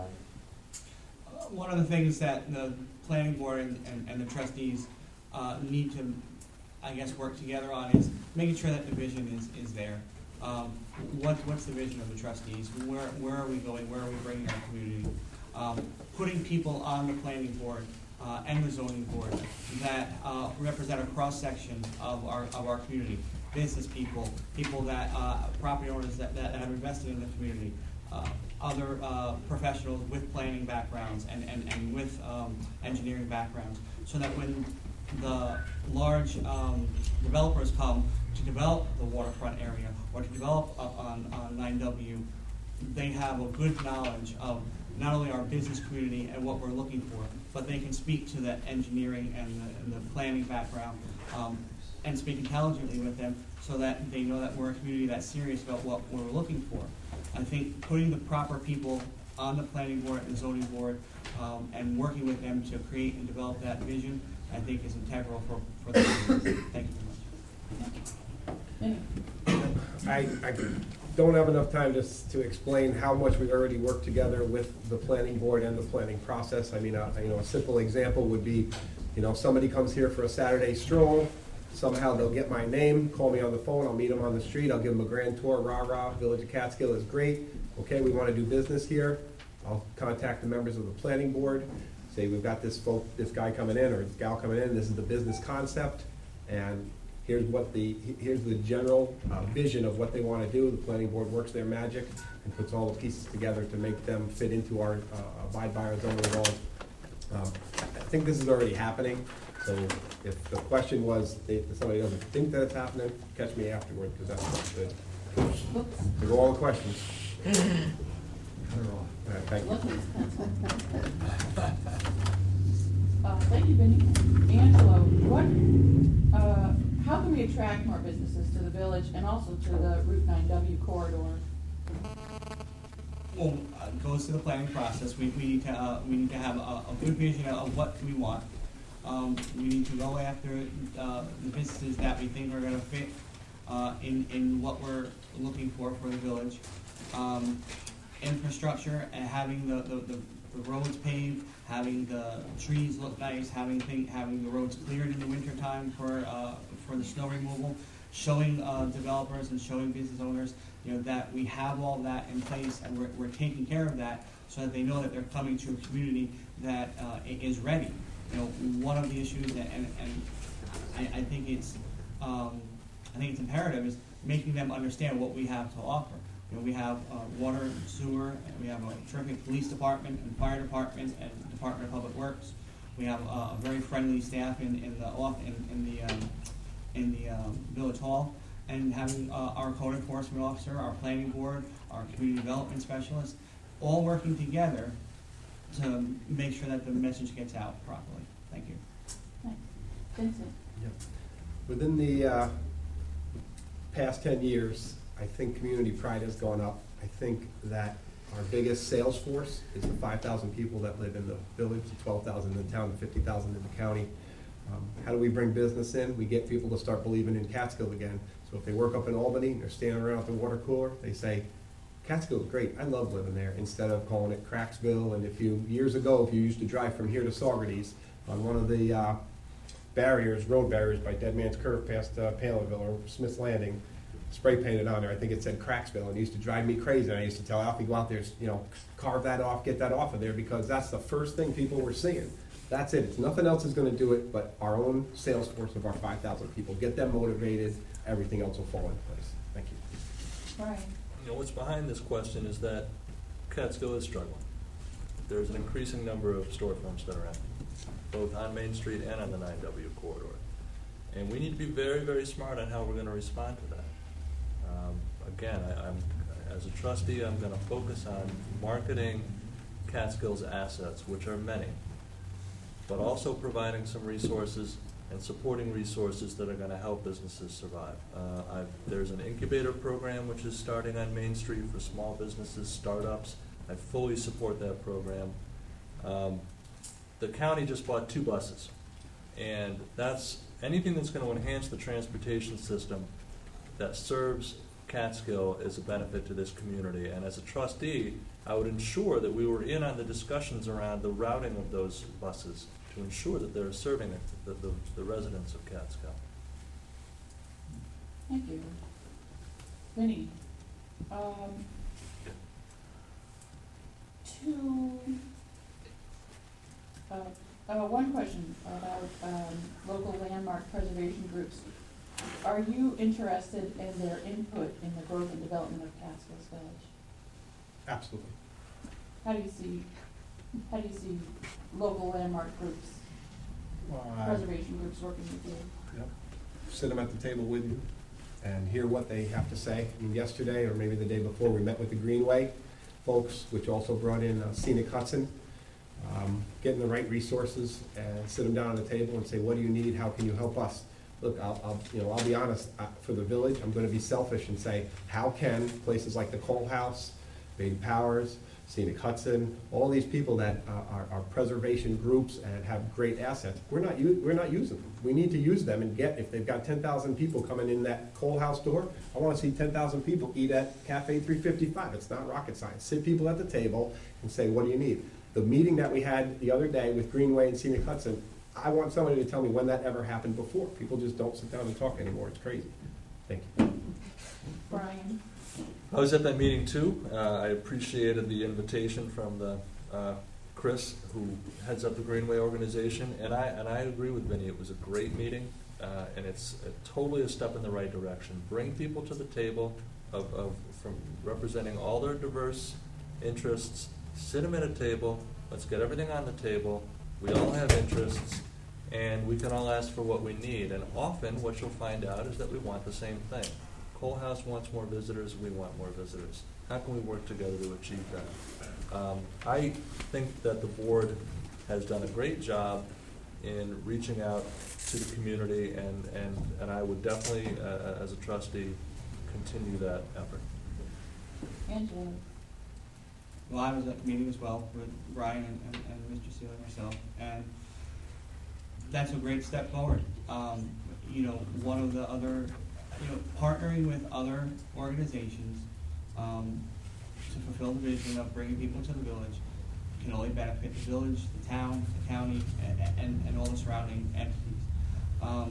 Uh, One of the things that the planning board and, and, and the trustees uh, need to, I guess, work together on is making sure that the vision is, is there. Um, what, what's the vision of the trustees? Where, where are we going? Where are we bringing our community? Um, putting people on the planning board uh, and the zoning board that uh, represent a cross-section of our, of our community. Business people, people that, uh, property owners that, that have invested in the community, uh, other uh, professionals with planning backgrounds and, and, and with um, engineering backgrounds, so that when the large um, developers come to develop the waterfront area or to develop uh, on, on nine W, they have a good knowledge of not only our business community and what we're looking for, but they can speak to the engineering and the, and the planning background um, and speak intelligently with them so that they know that we're a community that's serious about what we're looking for. I think putting the proper people on the planning board and zoning board um, and working with them to create and develop that vision, I think is integral for, for the business. Thank you very much. Minnie? I, I don't have enough time to, s- to explain how much we've already worked together with the planning board and the planning process. I mean, uh, you know, a simple example would be, you know, somebody comes here for a Saturday stroll, somehow they'll get my name, call me on the phone, I'll meet them on the street, I'll give them a grand tour, rah, rah, Village of Catskill is great, okay, we want to do business here. I'll contact the members of the planning board, say we've got this folk, this guy coming in or this gal coming in, this is the business concept, and here's what the, here's the general uh, vision of what they want to do. The planning board works their magic and puts all the pieces together to make them fit into our, uh, abide by our zoning laws. Um, I think this is already happening, so if the question was, if somebody doesn't think that it's happening, catch me afterward, because that's not good. Oops. There go all the questions. All right, thank you. Look at this pencil. Uh, thank you, Vinnie. Angelo, what, uh, how can we attract more businesses to the village and also to the Route nine W corridor? Well, uh, it goes to the planning process. We, we need to, uh, we need to have a, a good vision of what we want. Um, we need to go after, uh, the businesses that we think are gonna fit, uh, in, in what we're looking for for the village. Um, infrastructure and having the, the, the, the roads paved, having the trees look nice, having thing, having the roads cleared in the wintertime for, uh, for the snow removal, showing, uh, developers and showing business owners, you know, that we have all that in place and we're, we're taking care of that so that they know that they're coming to a community that, uh, is ready. You know, one of the issues, and, and, and I, I think it's, um, I think it's imperative, is making them understand what we have to offer. You know, we have uh, water and sewer, and we have a terrific police department and fire department and Department of Public Works. We have uh, a very friendly staff in, in the off in, in the um, in the um, village hall, and having uh, our code enforcement officer, our planning board, our community development specialist, all working together to make sure that the message gets out properly. Thank you. Thanks. Vincent? Yep. Within the uh, past ten years, I think community pride has gone up. I think that our biggest sales force is the five thousand people that live in the village, the twelve thousand in the town, the fifty thousand in the county. Um, how do we bring business in? We get people to start believing in Catskill again. So if they work up in Albany and they're standing around at the water cooler, they say, Catskill is great, I love living there, instead of calling it Cracksville. And if you, years ago, if you used to drive from here to Saugerties, on one of the uh, barriers, road barriers by Dead Man's Curve past uh, Palinville or Smith's Landing, spray painted on there, I think it said Cracksville, and it used to drive me crazy. And I used to tell Alfie, go out there, you know, carve that off, get that off of there, because that's the first thing people were seeing. That's it. It's nothing else is going to do it but our own sales force of our five thousand people. Get them motivated, everything else will fall into place. Thank you. Brian? You know, what's behind this question is that Catskill is struggling. There's an increasing number of storefronts that are empty, both on Main Street and on the nine W corridor. And we need to be very, very smart on how we're going to respond to that. Um, again, I, I'm, as a trustee, I'm going to focus on marketing Catskill's assets, which are many, but also providing some resources and supporting resources that are going to help businesses survive. Uh, I've, there's an incubator program which is starting on Main Street for small businesses, startups I fully support that program. Um, the county just bought two buses, and that's anything that's going to enhance the transportation system that serves Catskill is a benefit to this community. And as a trustee, I would ensure that we were in on the discussions around the routing of those buses to ensure that they're serving the, the, the residents of Catskill. Thank you. Vinnie, um, two, uh, uh, one question about um, local landmark preservation groups. Are you interested in their input in the growth and development of Catskill's Village? Absolutely. How do you see, how do you see local landmark groups, Well, I- preservation groups working with you? Yep. Sit them at the table with you and hear what they have to say. I mean, yesterday, or maybe the day before, we met with the Greenway folks, which also brought in uh, Scenic Hudson, um, getting the right resources and sit them down on the table and say, what do you need? How can you help us? Look, I'll, I'll, you know, I'll be honest, uh, for the village, I'm gonna be selfish and say, how can places like the Cole House, Baden Powers, Scenic Hudson, all these people that uh, are, are preservation groups and have great assets, we're not, u- we're not using them. We need to use them and get, if they've got ten thousand people coming in that Cole House door, I wanna see ten thousand people eat at Cafe three fifty-five. It's not rocket science. Sit people at the table and say, what do you need? The meeting that we had the other day with Greenway and Scenic Hudson, I want somebody to tell me when that ever happened before. People just don't sit down and talk anymore. It's crazy. Thank you. Brian? I was at that meeting too. Uh, I appreciated the invitation from the uh, Chris, who heads up the Greenway organization, and I and I agree with Vinnie. It was a great meeting, uh, and it's a, totally a step in the right direction. Bring people to the table of, of from representing all their diverse interests. Sit them at a table. Let's get everything on the table. We all have interests, and we can all ask for what we need. And often, what you'll find out is that we want the same thing. Cole House wants more visitors, we want more visitors. How can we work together to achieve that? Um, I think that the board has done a great job in reaching out to the community, and, and, and I would definitely, uh, as a trustee, continue that effort. Angela? Well, I was at the meeting as well with Brian and, and, and Mister Sealy and myself, and that's a great step forward. Um, you know, one of the other, you know, partnering with other organizations um, to fulfill the vision of bringing people to the village can only benefit the village, the town, the county, and, and, and all the surrounding entities. Um,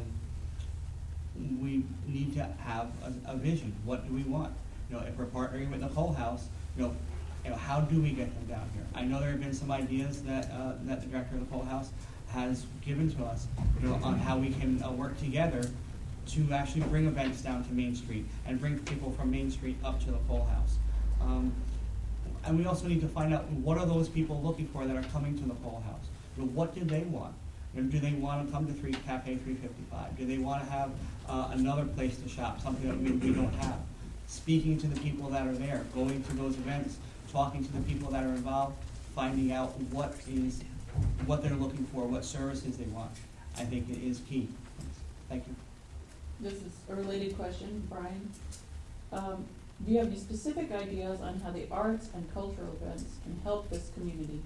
we need to have a, a vision. What do we want? You know, if we're partnering with the Cole House, you know, you know, how do we get them down here? I know there have been some ideas that uh, that the director of the Cole House has given to us, you know, on how we can uh, work together to actually bring events down to Main Street and bring people from Main Street up to the Cole House. Um, and we also need to find out what are those people looking for that are coming to the Cole House. You know, what do they want? You know, do they want to come to three Cafe three fifty-five? Do they want to have uh, another place to shop, something that we, we don't have? Speaking to the people that are there, going to those events, talking to the people that are involved, finding out what is what they're looking for, what services they want, I think it is key. Thank you. This is a related question, Brian. Um, do you have any specific ideas on how the arts and cultural events can help this community?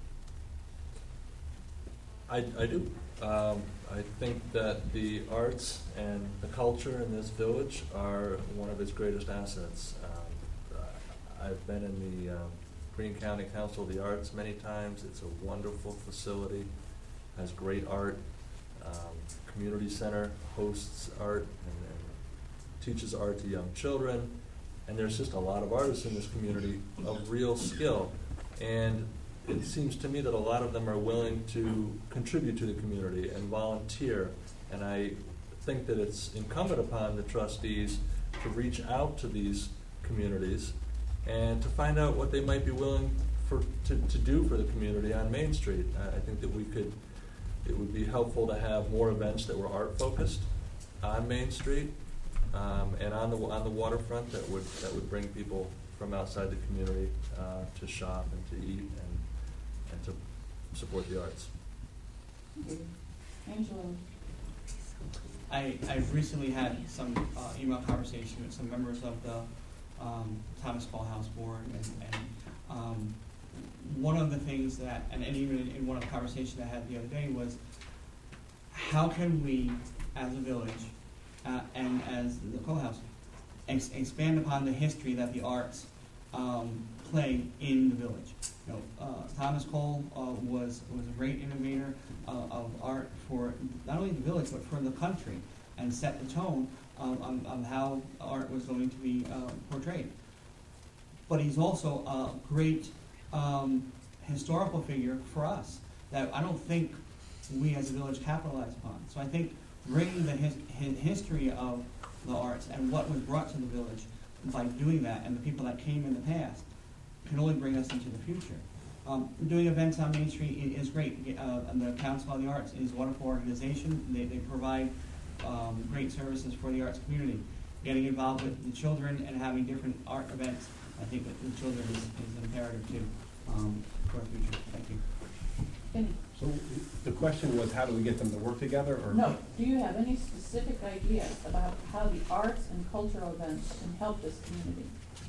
I, I do. Um, I think that the arts and the culture in this village are one of its greatest assets. Um, I've been in the um, Greene County Council of the Arts many times. It's a wonderful facility, has great art. Um, community center hosts art and, and teaches art to young children. And there's just a lot of artists in this community of real skill. And it seems to me that a lot of them are willing to contribute to the community and volunteer. And I think that it's incumbent upon the trustees to reach out to these communities and to find out what they might be willing for to, to do for the community on Main Street. Uh, I think that we could, it would be helpful to have more events that were art focused on Main Street um, and on the on the waterfront that would that would bring people from outside the community uh, to shop and to eat and and to support the arts. Thank you. Angela? I, I've recently had some uh, email conversation with some members of the um, Thomas Cole House Board, and, and um, one of the things that, and, and even in one of the conversations I had the other day was, how can we, as a village, uh, and as the co-house, ex- expand upon the history that the arts um, play in the village. You know, uh, Thomas Cole uh, was was a great innovator uh, of art for not only the village but for the country, and set the tone of, of, of how art was going to be uh, portrayed. But he's also a great um, historical figure for us that I don't think we as a village capitalize upon. So I think bringing the his, his history of the arts and what was brought to the village by doing that, and the people that came in the past, can only bring us into the future. Um, doing events on Main Street is great. Uh, and the Council on the Arts is a wonderful organization. They, they provide um, great services for the arts community. Getting involved with the children and having different art events, I think that the children is, is imperative too um, for the future. Thank you. Any, So the question was, how do we get them to work together, or? no, do you have any specific ideas about how the arts and cultural events can help this community?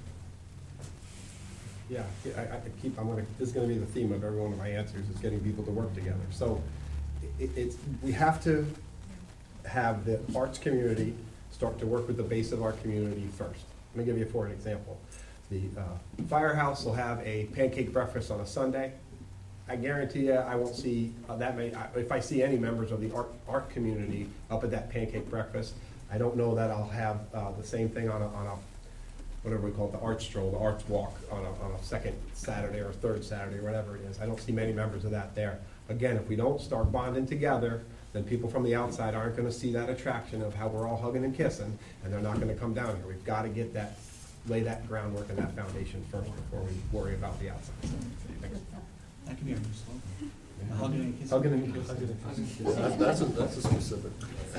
Yeah, I, I keep, I'm gonna, this is gonna be the theme of every one of my answers, is getting people to work together. So it, it's, we have to have the arts community start to work with the base of our community first. Let me give you for an example. The uh, Firehouse will have a pancake breakfast on a Sunday. I guarantee you, I won't see uh, that many, I- if I see any members of the art, art community up at that pancake breakfast, I don't know that I'll have uh, the same thing on a, on a, whatever we call it, the art stroll, the arts walk on a, on a second Saturday or third Saturday, or whatever it is. I don't see many members of that there. Again, if we don't start bonding together, then people from the outside aren't gonna see that attraction of how we're all hugging and kissing, and they're not gonna come down here. We've gotta get that, lay that groundwork and that foundation first before we worry about the outside. Thanks. That could be our new slogan. Hugging and kissing. Hugging and kissing. That's, that's a, that's a specific.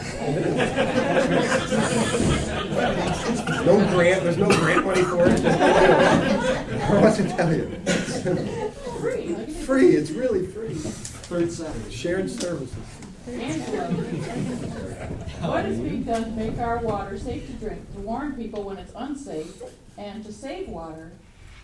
No grant, there's no grant money for it. What to tell you? Free. like it is. Free, it's really free. Third Saturday. Shared services. Angela, what is being done to make our water safe to drink, to warn people when it's unsafe, and to save water?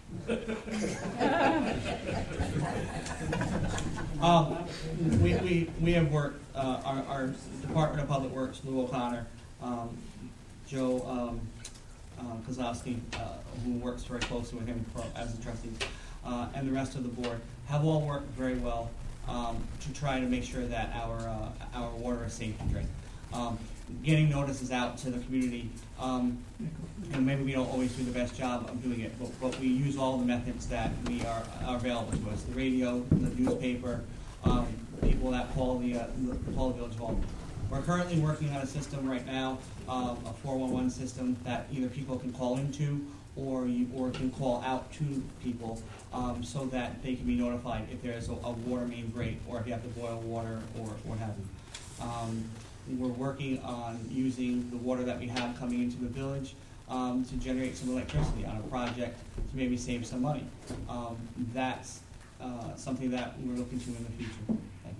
Um, we, we, we have worked, uh, our, our Department of Public Works, Lou O'Connor, um, Joe um, uh, Kozlowski, uh, who works very closely with him for, as the trustees, uh, and the rest of the board have all worked very well um, to try to make sure that our uh, our water is safe to drink. Um, getting notices out to the community, um, and maybe we don't always do the best job of doing it, but, but we use all the methods that we are, are available to us: the radio, the newspaper, um, people that call the, uh, the call the village hall. We're currently working on a system right now, um, a four one one system that either people can call into or you or can call out to people, um, so that they can be notified if there's a, a water main break or if you have to boil water or what have you. Um, we're working on using the water that we have coming into the village um, to generate some electricity on a project to maybe save some money. Um, that's uh, something that we're looking to in the future. Thank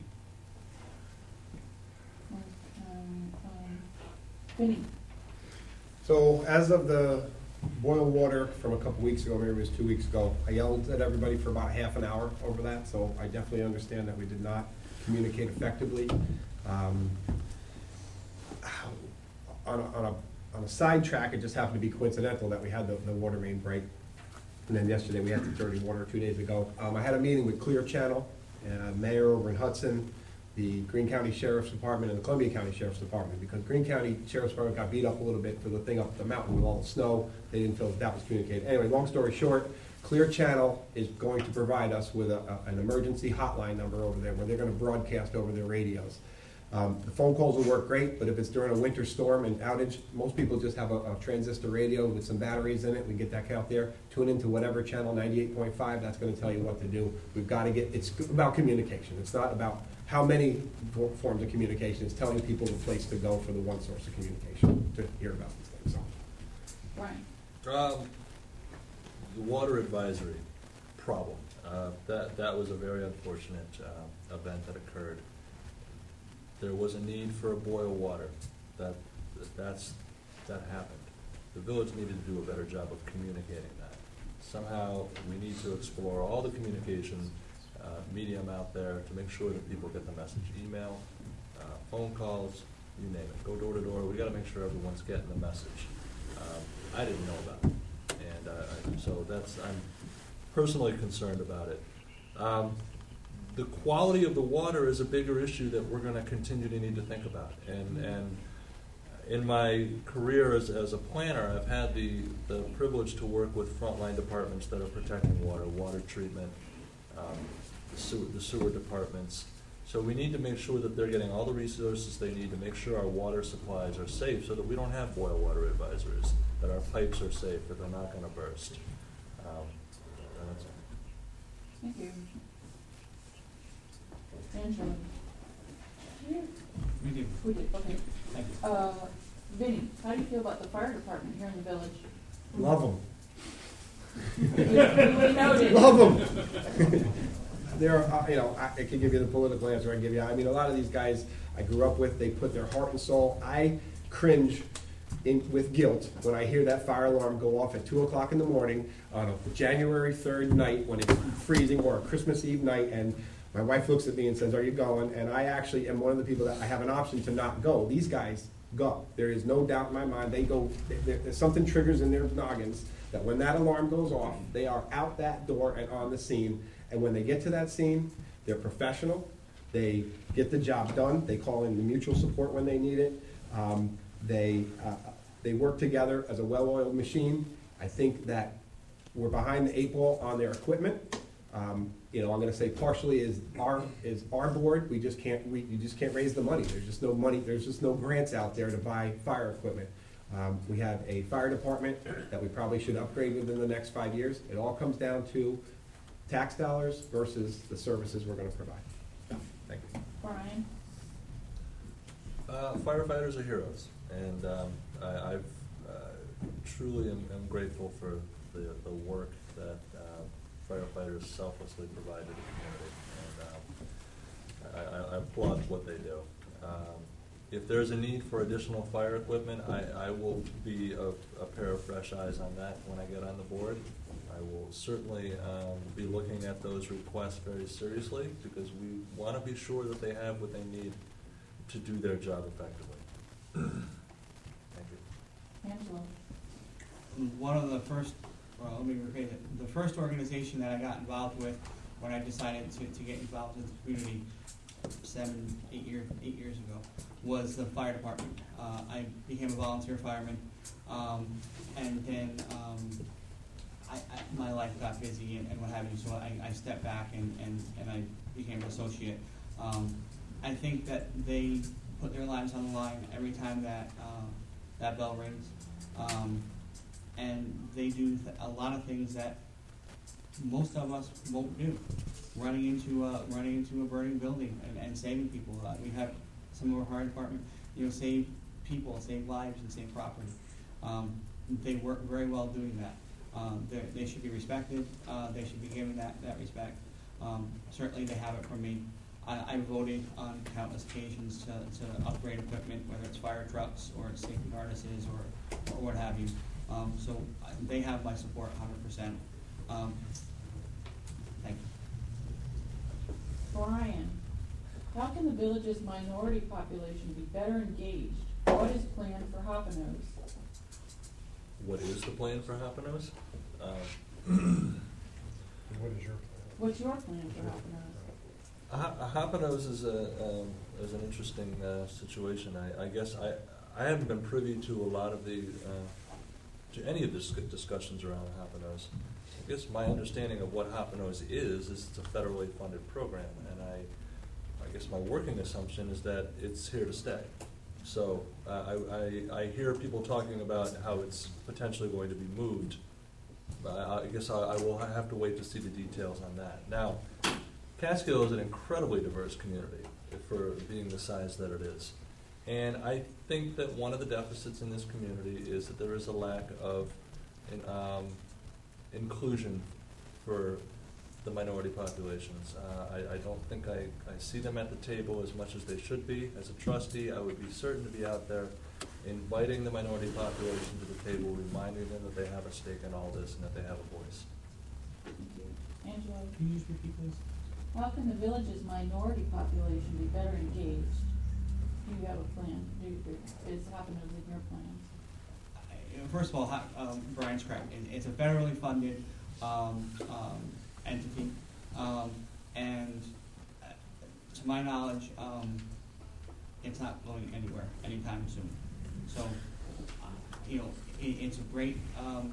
you. Um, um, Vinnie? So as of the boil water from a couple weeks ago, maybe it was two weeks ago, I yelled at everybody for about half an hour over that, so I definitely understand that we did not communicate effectively. Um, on, a, on, a, on a side track, it just happened to be coincidental that we had the, the water main break. And then yesterday we had the dirty water two days ago. Um, I had a meeting with Clear Channel, uh, mayor over in Hudson, the Greene County Sheriff's Department, and the Columbia County Sheriff's Department, because Greene County Sheriff's Department got beat up a little bit for the thing up the mountain with all the snow. They didn't feel that that was communicated. Anyway, long story short, Clear Channel is going to provide us with a, a, an emergency hotline number over there where they're going to broadcast over their radios. Um, the phone calls will work great, but if it's during a winter storm and outage, most people just have a, a transistor radio with some batteries in it. We get that out there, tune into whatever channel, ninety-eight point five, that's going to tell you what to do. We've got to get, it's about communication. It's not about how many forms of communication. It's telling people the place to go for the one source of communication to hear about these things. So. Brian? Um, the water advisory problem, uh, that, that was a very unfortunate uh, event that occurred. There was a need for a boil water. That, that's, that happened. The village needed to do a better job of communicating that. somehow we need to explore all the communication uh, medium out there to make sure that people get the message. Email, uh, phone calls, you name it. Go door to door. We got to make sure everyone's getting the message. Um, I didn't know about it, and uh, I, so that's I'm personally concerned about it. Um, the quality of the water is a bigger issue that we're going to continue to need to think about. And and in my career as as a planner, I've had the the privilege to work with frontline departments that are protecting water, water treatment, um, the sewer, the sewer departments. So we need to make sure that they're getting all the resources they need to make sure our water supplies are safe, so that we don't have boil water advisories, that our pipes are safe, that they're not going to burst. Um, and that's all. Thank you. Angela? We do. We did, okay. Thank you. Uh, Vinnie, how do you feel about the fire department here in the village? Love them. We noted. Love them. There are, uh, you know, I, I can give you the political answer I can give you. I mean, a lot of these guys I grew up with, they put their heart and soul. I cringe in, with guilt when I hear that fire alarm go off at two o'clock in the morning on a January third night when it's freezing, or a Christmas Eve night, and my wife looks at me and says, "Are you going?" And I actually am one of the people that I have an option to not go. These guys go. There is no doubt in my mind. They go. There, there's something triggers in their noggins that when that alarm goes off, they are out that door and on the scene. And when they get to that scene, they're professional. They get the job done. They call in the mutual support when they need it. Um, they uh, they work together as a well-oiled machine. I think that we're behind the eight ball on their equipment. Um, you know, I'm going to say partially is our is our board. We just can't we you just can't raise the money. There's just no money. There's just no grants out there to buy fire equipment. Um, we have a fire department that we probably should upgrade within the next five years. It all comes down to tax dollars versus the services we're going to provide. Thank you. Brian? Uh, firefighters are heroes, and um, I I've, uh, truly am, am grateful for the, the work that uh, firefighters selflessly provide to the community, and um, I, I applaud what they do. Um, if there's a need for additional fire equipment, I, I will be a, a pair of fresh eyes on that when I get on the board. I will certainly um, be looking at those requests very seriously, because we want to be sure that they have what they need to do their job effectively. Thank you. Angela? One of the first, well, let me repeat it, the first organization that I got involved with when I decided to, to get involved with the community seven, eight years, eight years ago was the fire department. Uh, I became a volunteer fireman, um, and then um, I, I, my life got busy and, and what have you, so I, I stepped back and, and, and I became an associate. Um, I think that they put their lives on the line every time that uh, that bell rings, um, and they do th- a lot of things that most of us won't do. Running into a, running into a burning building and, and saving people. Uh, we have some of our fire department, you know, save people, save lives, and save property. Um, they work very well doing that. Um, they should be respected. Uh, they should be given that, that respect. Um, certainly they have it from me. I, I voted on countless occasions to, to upgrade equipment, whether it's fire trucks or safety harnesses or, or what have you. Um, so uh, they have my support one hundred percent. Um, thank you. Brian, how can the village's minority population be better engaged? What is planned for Hoppano's? What is the plan for Hoppano's? Uh, What is your plan? What's your plan for Hoppano's? Uh, Hoppano's is a um, is an interesting uh, situation. I, I guess I I haven't been privy to a lot of the uh, to any of the dis- discussions around Hoppano's. I guess my understanding of what Hoppano's is is it's a federally funded program, and I I guess my working assumption is that it's here to stay. So uh, I, I I hear people talking about how it's potentially going to be moved. I, I guess I, I will have to wait to see the details on that. Now, Catskill is an incredibly diverse community for being the size that it is. And I think that one of the deficits in this community is that there is a lack of in, um, inclusion for the minority populations. Uh, I, I don't think I, I see them at the table as much as they should be. As a trustee, I would be certain to be out there inviting the minority population to the table, reminding them that they have a stake in all this and that they have a voice. Thank you. Angela? Can you just repeat, please? How can the village's minority population be better engaged? Do you have a plan? Do you, is happening in your plans? I- First of all, ha- um, Brian's correct. It- It's a federally funded um, um, entity, um, and uh, to my knowledge, um, it's not going anywhere anytime soon. So, uh, you know, it, it's a great. Um,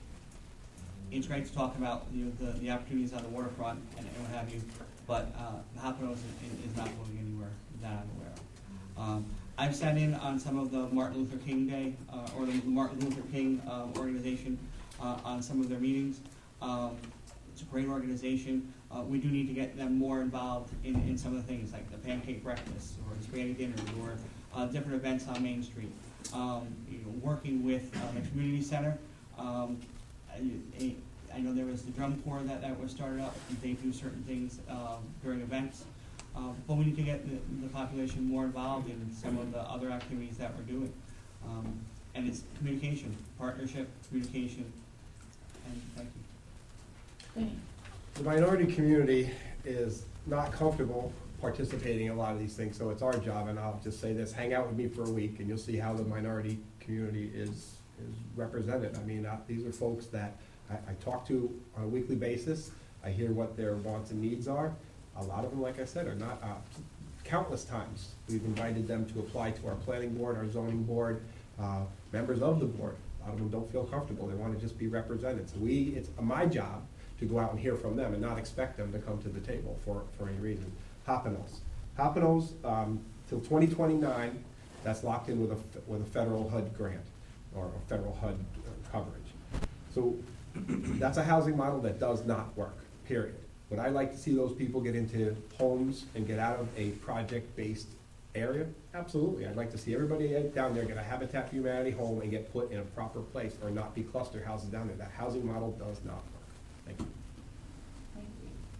it's great to talk about you know, the, the opportunities on the waterfront and, and what have you, but uh, Hoppano's is, is not going anywhere that I'm aware of. Um, I've sat in on some of the Martin Luther King Day uh, or the Martin Luther King uh, organization uh, on some of their meetings. Um, it's a great organization. Uh, we do need to get them more involved in, in some of the things like the pancake breakfast or the spaghetti dinners or uh, different events on Main Street. Um, you know, working with uh, the community center. Um, I, I know there was the drum corps that, that was started up. They do certain things um, during events. Um, but we need to get the, the population more involved in some of the other activities that we're doing. Um, and it's communication, partnership, communication, and thank you. Vinny? The minority community is not comfortable participating in a lot of these things, so it's our job, and I'll just say this, hang out with me for a week and you'll see how the minority community is, is represented. I mean, uh, these are folks that I, I talk to on a weekly basis. I hear what their wants and needs are. A lot of them, like I said, are not, uh, countless times we've invited them to apply to our planning board, our zoning board, uh, members of the board. A lot of them don't feel comfortable. They want to just be represented. So we, it's my job to go out and hear from them and not expect them to come to the table for, for any reason. Hoppano's. Hoppano's, um, till twenty twenty-nine, that's locked in with a, with a federal H U D grant or a federal H U D coverage. So that's a housing model that does not work, period. Would I like to see those people get into homes and get out of a project-based area? Absolutely. I'd like to see everybody down there get a Habitat for Humanity home and get put in a proper place or not be cluster houses down there. That housing model does not work. Thank you. Thank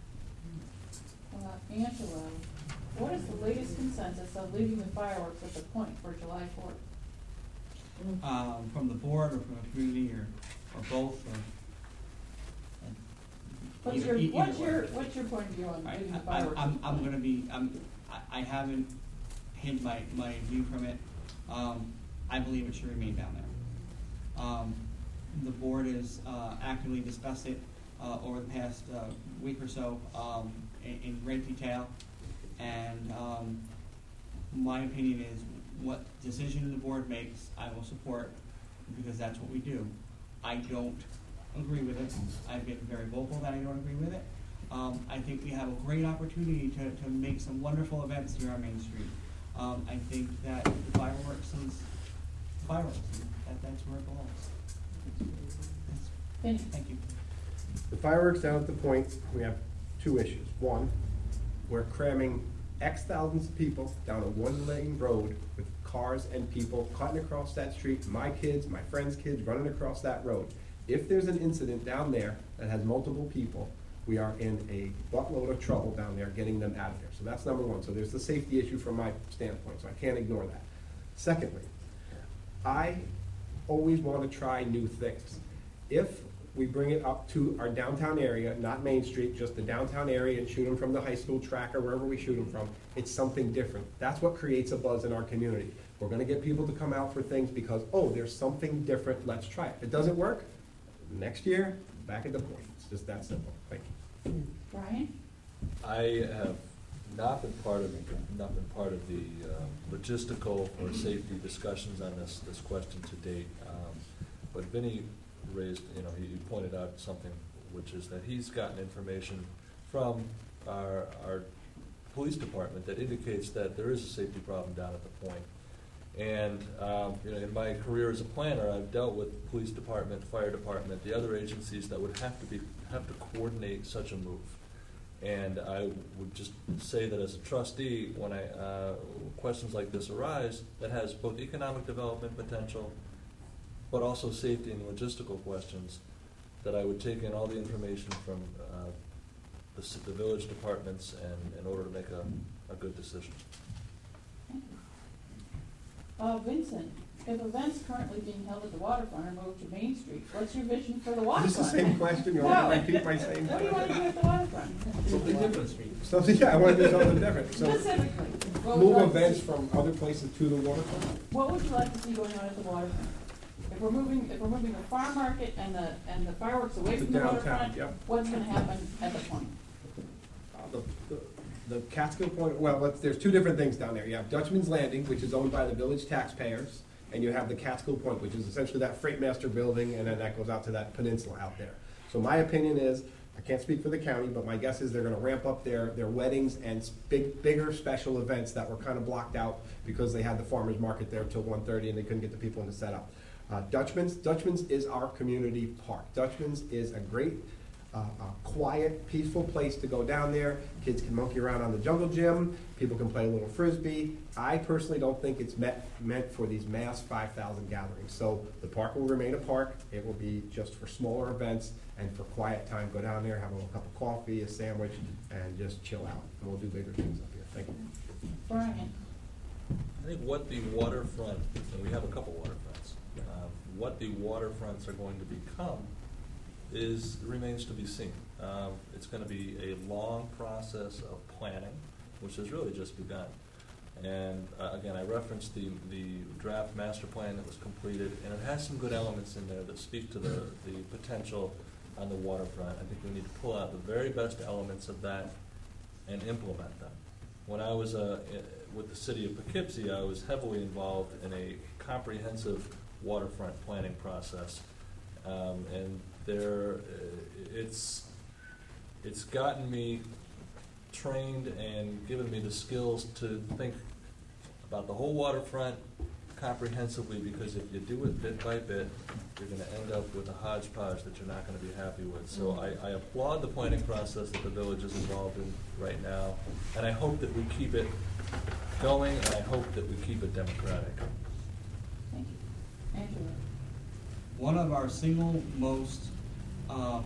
you. Uh, Angela, what is the latest consensus of leaving the fireworks at the point for July fourth? Um, from the board or from the community or, or both? Or, What's either- your, e- what's either your, way. what's your point of view on I, leaving the I, fireworks? I'm, at the I'm point? gonna be, I'm, I, I haven't hid my, my view from it. Um, I believe it should remain down there. Um, the board has, uh, actively discussed it, uh, over the past, uh, week or so, um, in, in great detail. And, um, my opinion is what decision the board makes, I will support, because that's what we do. I don't agree with it. I've been very vocal that I don't agree with it. Um, I think we have a great opportunity to, to make some wonderful events here on Main Street. Um, I think that the fireworks is fireworks, and that, that's where it belongs. Vinny? Thank you. The fireworks down at the point, we have two issues. One, we're cramming X thousands of people down a one-lane road with cars and people cutting across that street, my kids, my friends' kids running across that road. If there's an incident down there that has multiple people, we are in a buttload of trouble down there getting them out of there. So that's number one. So there's the safety issue from my standpoint, so I can't ignore that. Secondly, I always want to try new things. If we bring it up to our downtown area, not Main Street, just the downtown area, and shoot them from the high school track or wherever we shoot them from, it's something different. That's what creates a buzz in our community. We're going to get people to come out for things because, oh, there's something different, let's try it. If it doesn't work, next year, back at the point. It's just that simple. Thank you. Brian? I have not been part of, not been part of the uh, logistical or safety discussions on this, this question to date. Um, But Vinny raised, you know, he he pointed out something, which is that he's gotten information from our, our police department that indicates that there is a safety problem down at the point. And, um, you know, in my career as a planner, I've dealt with police department, fire department, the other agencies that would have to be, have to coordinate such a move. And I would just say that as a trustee, when I, uh, questions like this arise, that has both economic development potential, but also safety and logistical questions, that I would take in all the information from uh, the, s- the village departments and in order to make a, a good decision. Uh, Vincent, If events currently being held at the waterfront are moved to Main Street, what's your vision for the Is waterfront? this the same question? You want me to repeat my same What do you want to do question? at the waterfront? Something different, Street. Something, yeah, I want to do something different. So Specifically. what would you move like to events see? from other places to the waterfront? What would you like to see going on at the waterfront? If we're moving, if we're moving the farm market and the, and the fireworks away To from the downtown, waterfront, yep. what's gonna happen at the point? Uh, The, the- the Catskill Point, well, let's- there's two different things down there. You have Dutchman's Landing, which is owned by the village taxpayers, and you have the Catskill Point, which is essentially that Freight Master building, and then that goes out to that peninsula out there. So my opinion is, I can't speak for the county, but my guess is they're gonna ramp up their, their weddings and s- big, bigger special events that were kind of blocked out because they had the farmer's market there till one thirty and they couldn't get the people in to set up. Uh, Dutchman's, Dutchman's is our community park. Dutchman's is a great, uh, a quiet, peaceful place to go down there. Kids can monkey around on the jungle gym. People can play a little frisbee. I personally don't think it's meant, meant for these mass five thousand gatherings. So the park will remain a park. It will be just for smaller events and for quiet time. Go down there, have a little cup of coffee, a sandwich, and just chill out. And we'll do bigger things up here. Thank you. Brian? I think what the waterfront, and we have a couple waterfronts, uh, what the waterfronts are going to become is, remains to be seen. Um, It's going to be a long process of planning, which has really just begun. And uh, again, I referenced the, the draft master plan that was completed, and it has some good elements in there that speak to the, the potential on the waterfront. I think we need to pull out the very best elements of that and implement them. When I was uh, i- with the city of Poughkeepsie, I was heavily involved in a comprehensive waterfront planning process. Um, and there, uh, it's, it's gotten me trained and given me the skills to think about the whole waterfront comprehensively, because if you do it bit by bit, you're going to end up with a hodgepodge that you're not going to be happy with. So I, I applaud the planning process that the village is involved in right now, and I hope that we keep it going, and I hope that we keep it democratic. Thank you. Angela? One of our single most um,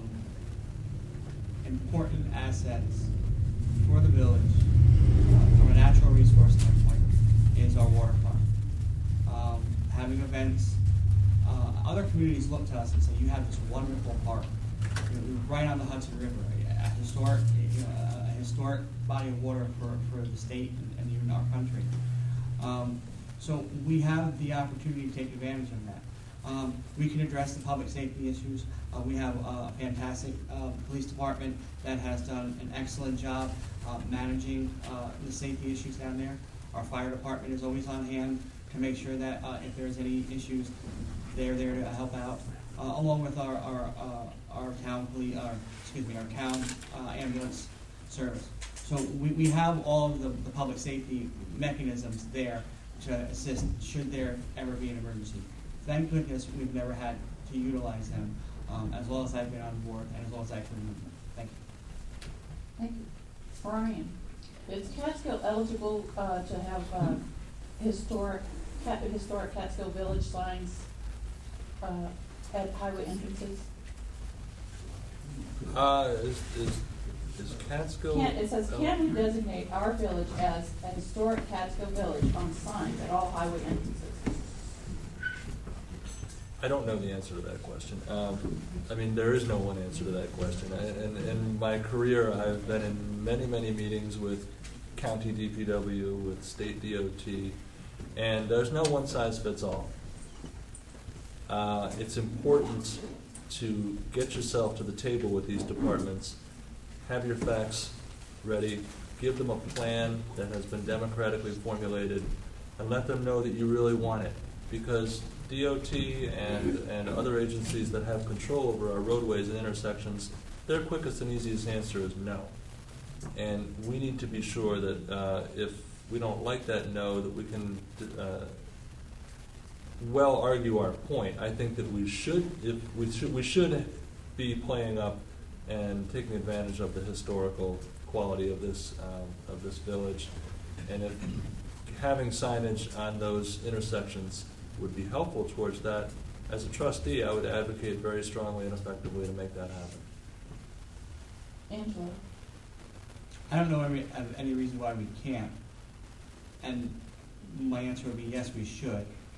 important assets for the village, uh, from a natural resource standpoint, is our waterfront. Um, having events, uh, other communities look to us and say, "You have this wonderful park, you know, right on the Hudson River, a historic, you know, a historic body of water for, for the state and, and even our country." Um, so we have the opportunity to take advantage of that. Um, we can address the public safety issues. Uh, we have a fantastic uh, police department that has done an excellent job uh, managing uh, the safety issues down there. Our fire department is always on hand to make sure that uh, if there's any issues, they're there to help out, uh, along with our our, uh, our town police, our, excuse me, our town uh, ambulance service. So we, we have all of the, the public safety mechanisms there to assist should there ever be an emergency. Thank goodness we've never had to utilize them, um, as well as I've been on board and as well as I can remember. Thank you. Thank you. Brian? Is Catskill eligible uh, to have uh, historic, Cat- historic Catskill Village signs uh, at highway entrances? Uh, is, is, is Catskill? Can, it says, uh, can we designate our village as a historic Catskill Village on signs at all highway entrances? I don't know the answer to that question. Um, I mean, there is no one answer to that question. I- In, in my career, I've been in many, many meetings with county D P W, with state D O T, and there's no one size fits all. Uh, it's important to get yourself to the table with these departments, have your facts ready, give them a plan that has been democratically formulated, and let them know that you really want it. Because D O T and, and other agencies that have control over our roadways and intersections, their quickest and easiest answer is no. And we need to be sure that uh, if we don't like that no, that we can uh, well argue our point. I think that we should, if we should, we should be playing up and taking advantage of the historical quality of this um, of this village, and if having signage on those intersections would be helpful towards that. As a trustee, I would advocate very strongly and effectively to make that happen. Angela? I don't know any, of any reason why we can't. And my answer would be yes, we should.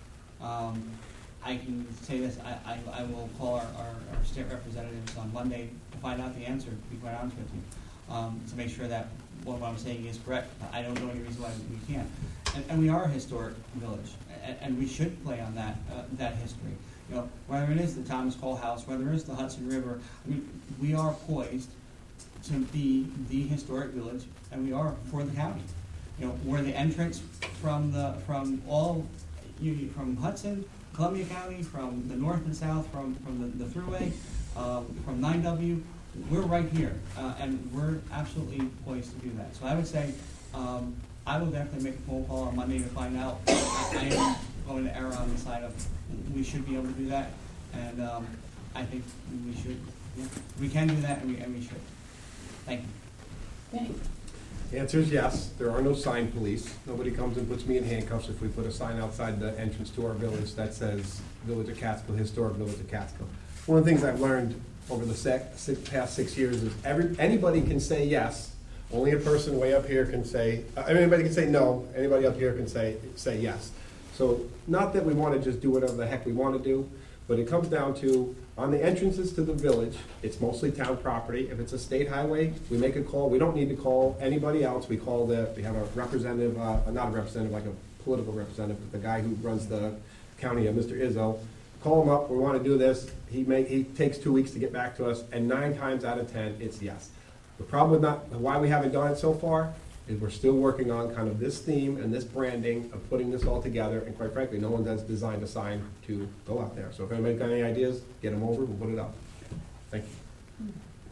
Um, I can say this, I, I, I will call our, our, our state representatives on Monday to find out the answer, to be quite honest with you, um, to make sure that what I'm saying is correct. I don't know any reason why we can't. And, and we are a historic village, and, and we should play on that, uh, that history. You know, whether it is the Thomas Cole House, whether it is the Hudson River, I mean, we are poised to be the historic village, and we are for the county. You know, we're the entrance from the, from all, you, from Hudson, Columbia County, from the north and south, from, from the, the thruway, um, from nine W, we're right here, uh, and we're absolutely poised to do that. So I would say, um, I will definitely make a phone call on Monday to find out. I am going to err on the side of, we should be able to do that, and um, I think we should, yeah, we can do that, and we, and we should. Thank you. Thank you. The answer is yes. There are no sign police. Nobody comes and puts me in handcuffs if we put a sign outside the entrance to our village that says Village of Catskill, Historic Village of Catskill. One of the things I've learned over the sec, six, past six years is every, anybody can say yes. Only a person way up here can say, uh, anybody can say no, anybody up here can say, say yes. So not that we want to just do whatever the heck we want to do, but it comes down to, on the entrances to the village, it's mostly town property. If it's a state highway, we make a call. We don't need to call anybody else. We call the, we have a representative, uh, not a representative, like a political representative, but the guy who runs the county, uh, Mister Izzo. Call him up, we want to do this. He may, he takes two weeks to get back to us, and nine times out of ten, it's yes. The problem with not, why we haven't done it so far, is we're still working on kind of this theme and this branding of putting this all together, and quite frankly, no one has designed a sign to go out there. So if anybody's got any ideas, get them over, we'll put it up. Thank you.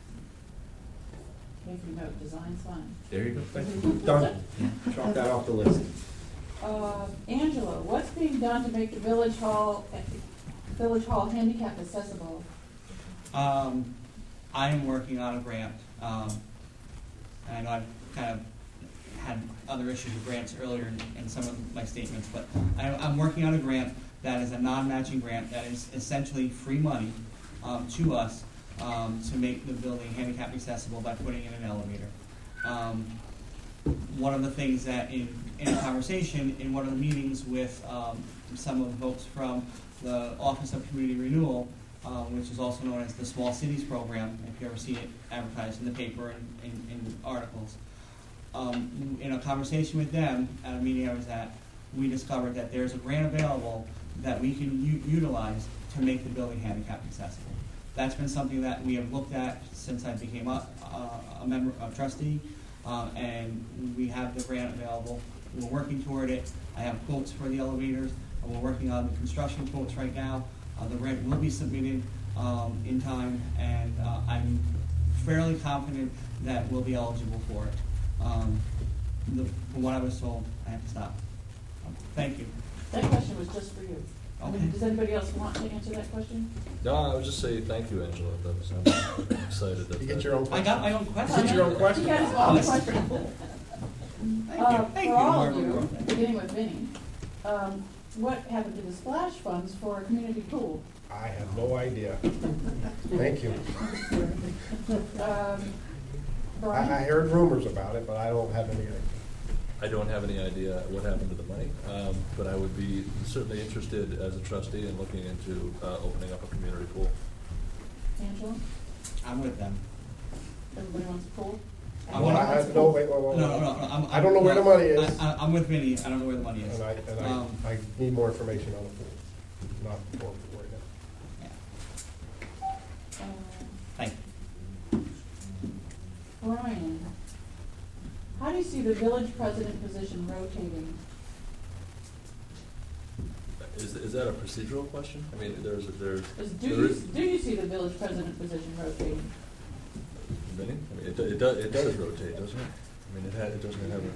Thinking about design sign. There you go. Thank you. Done. Chalk that off the list. Uh, Angela, what's being done to make the village hall, village hall handicap accessible? Um, I am working on a grant. Um, and I know I've kind of had other issues with grants earlier in, in some of my statements, but I, I'm working on a grant that is a non-matching grant that is essentially free money um, to us um, to make the building handicap accessible by putting in an elevator. Um, one of the things that in, in a conversation in one of the meetings with um, some of the folks from the Office of Community Renewal, um, which is also known as the Small Cities Program, if you ever see it advertised in the paper and in, in articles. Um, in a conversation with them at a meeting I was at, we discovered that there's a grant available that we can u- utilize to make the building handicap accessible. That's been something that we have looked at since I became a, uh, a member, a trustee, uh, and we have the grant available. We're working toward it. I have quotes for the elevators. We're working on the construction quotes right now. Uh, the grant will be submitted um, in time, and uh, I'm fairly confident that we'll be eligible for it. Um, the, from what I was told, I have to stop. Um, thank you. That question was just for you. I mean, Okay. does anybody else want to answer that question? No, I would just say thank you, Angela. That was, I'm excited that You get that- your own I question. got my own question. Get your own question. He got his own Oh, that's question. Thank Uh, you. Thank for you. all of Whoever you, wrote that. beginning with Vinnie, um, what happened to the splash funds for a community pool? I have no idea. Thank you. Um, I, I Brian? heard rumors about it, but I don't have any idea. I don't have any idea what happened to the money, um, but I would be certainly interested as a trustee in looking into uh, opening up a community pool. Angela? I'm with them. Everybody wants a pool? I Well, wanna- I have no, wait, wait, No, wait. no, no. I'm, I don't know where the money is. I, I, I'm with Vinny. I don't know where the money is. And I, and Um, I, I need more information on the pool, not for right now. yeah. Um, Thank you. Brian, how do you see the village president position rotating? Is, is that a procedural question? I mean, there's, there's, Is- Do there you, is, do you see the village president position rotating? Vinny? I mean, it, do- it does, it does rotate, doesn't it? I mean, it had, it doesn't have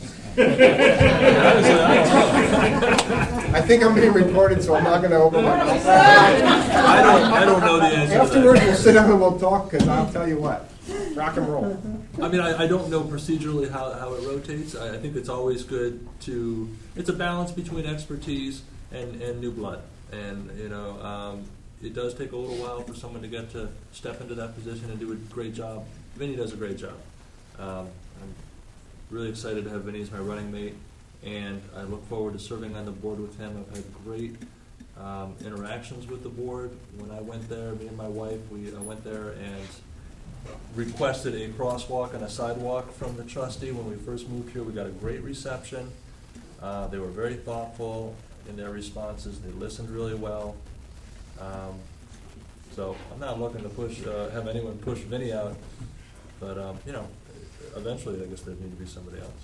a. I think I'm being recorded, so I'm not gonna open my mouth. I don't, I don't know the answer to that. Afterwards, we'll sit down and we'll talk, because I'll tell you what, rock and roll. I mean, I, I don't know procedurally how, how it rotates. I, I think it's always good to, it's a balance between expertise and, and new blood. And, you know, um, it does take a little while for someone to get to step into that position and do a great job. Vinny does a great job. Um, I'm really excited to have Vinny as my running mate, and I look forward to serving on the board with him. I've had great um, interactions with the board. When I went there, me and my wife, we I went there and requested a crosswalk and a sidewalk from the trustee. When we first moved here, we got a great reception. Uh, they were very thoughtful in their responses. They listened really well. Um, so I'm not looking to push, uh, have anyone push Vinny out, but um, you know, eventually I guess there need to be somebody else.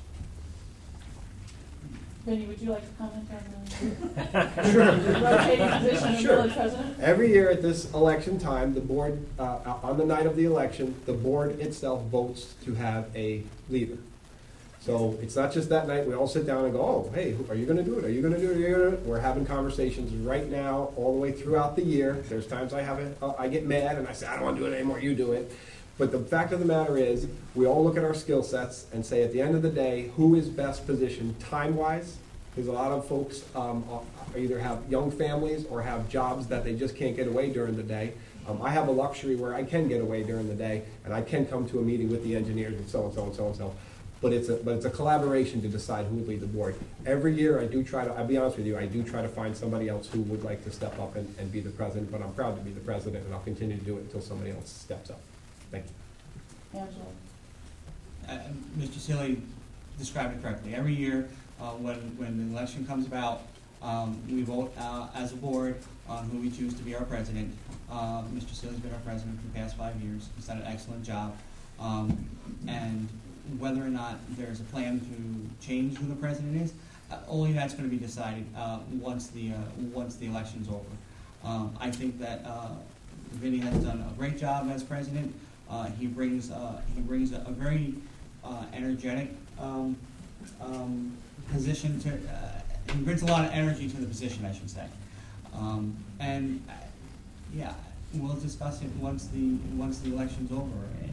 Vinny, would you like to comment on the the rotating position of Sure. village president? Every year at this election time, the board, uh, on the night of the election, the board itself votes to have a leader. So it's not just that night, we all sit down and go, oh, hey, who- are you gonna do it? Are you gonna do it? Are you gonna do it? We're having conversations right now, all the way throughout the year. There's times I have it, uh, I get mad and I say, I don't wanna do it anymore, you do it. But the fact of the matter is, we all look at our skill sets and say, at the end of the day, who is best positioned time-wise? Because a lot of folks um, are- either have young families or have jobs that they just can't get away during the day. Um, I have a luxury where I can get away during the day, and I can come to a meeting with the engineers and so and so and so and so. But it's a, but it's a collaboration to decide who would lead the board. Every year, I do try to, I'll be honest with you, I do try to find somebody else who would like to step up and, and be the president, but I'm proud to be the president, and I'll continue to do it until somebody else steps up. Thank you. Angela? Uh, Mister Sealy described it correctly. Every year, uh, when, when the election comes about, um, we vote uh, as a board on who we choose to be our president. Uh, Mister Sealy's been our president for the past five years. He's done an excellent job. Um, and whether or not there's a plan to change who the president is, uh, only that's going to be decided uh, once the uh, once the election's over. Um, I think that uh, Vinny has done a great job as president. Uh, he brings uh, he brings a, a very uh, energetic um, um, position to. Uh, he brings a lot of energy to the position, I should say. Um, and uh, yeah, we'll discuss it once the once the election's over. And,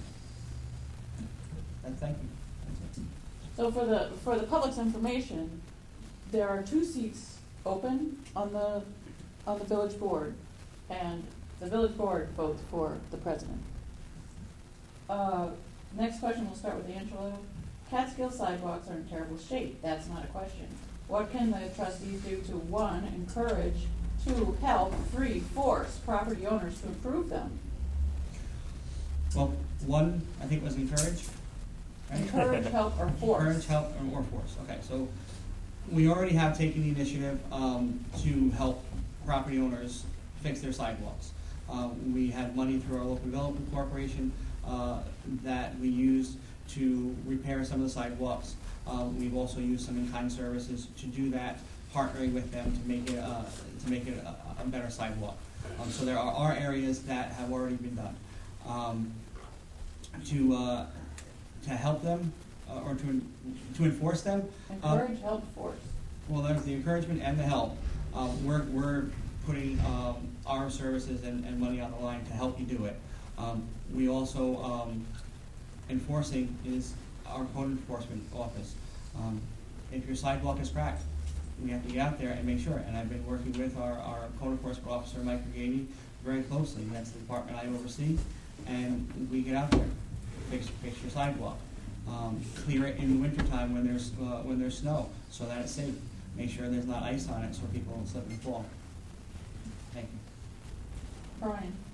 and thank you. That's it. So for the, for the public's information, there are two seats open on the, on the village board, and the village board votes for the president. Uh, next question, we'll start with Angelo. Catskill sidewalks are in terrible shape. That's not a question. What can the trustees do to, one, encourage, two, help, three, force property owners to improve them? Well, one, I think was encourage. Right? Encourage, help, or force? Encourage, help, or force. Okay, so we already have taken the initiative um, to help property owners fix their sidewalks. Uh, we had money through our local development corporation uh, that we used to repair some of the sidewalks. Uh, we've also used some in-kind services to do that, partnering with them to make it uh, to make it a, a better sidewalk. Um, so there are, are areas that have already been done. Um, to uh, to help them uh, or to to enforce them. Encourage, uh, help, force. Well, there's the encouragement and the help. Uh, we're we're putting um, our services and, and money on the line to help you do it. Um, we also um, enforcing is our code enforcement office. Um, if your sidewalk is cracked, we have to get out there and make sure. And I've been working with our, our code enforcement officer, Mike Brigady, very closely. That's the department I oversee. And we get out there, fix, fix your sidewalk. Um, clear it in the wintertime when there's, uh, when there's snow so that it's safe. Make sure there's not ice on it so people don't slip and fall. Thank you.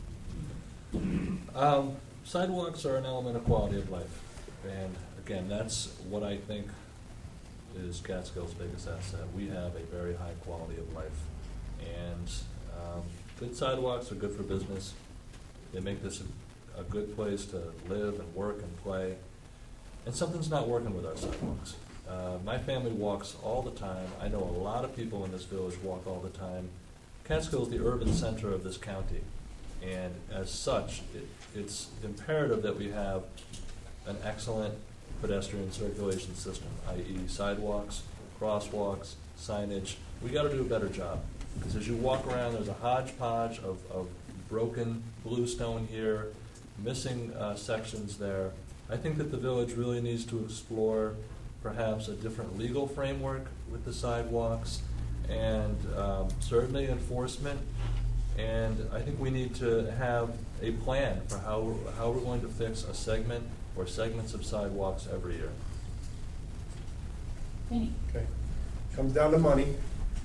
Brian? Um, sidewalks are an element of quality of life. And again, that's what I think is Catskill's biggest asset. We have a very high quality of life. And um, good sidewalks are good for business. They make this a, a good place to live and work and play. And something's not working with our sidewalks. Uh, my family walks all the time. I know a lot of people in this village walk all the time. Catskill is the urban center of this county. And as such, it, it's imperative that we have an excellent pedestrian circulation system, that is sidewalks, crosswalks, signage. We got to do a better job. Because as you walk around, there's a hodgepodge of, of broken bluestone here, missing uh, sections there. I think that the village really needs to explore perhaps a different legal framework with the sidewalks and um, certainly enforcement. And I think we need to have a plan for how we're, how we're going to fix a segment or segments of sidewalks every year. Vinny? Okay. Comes down to money.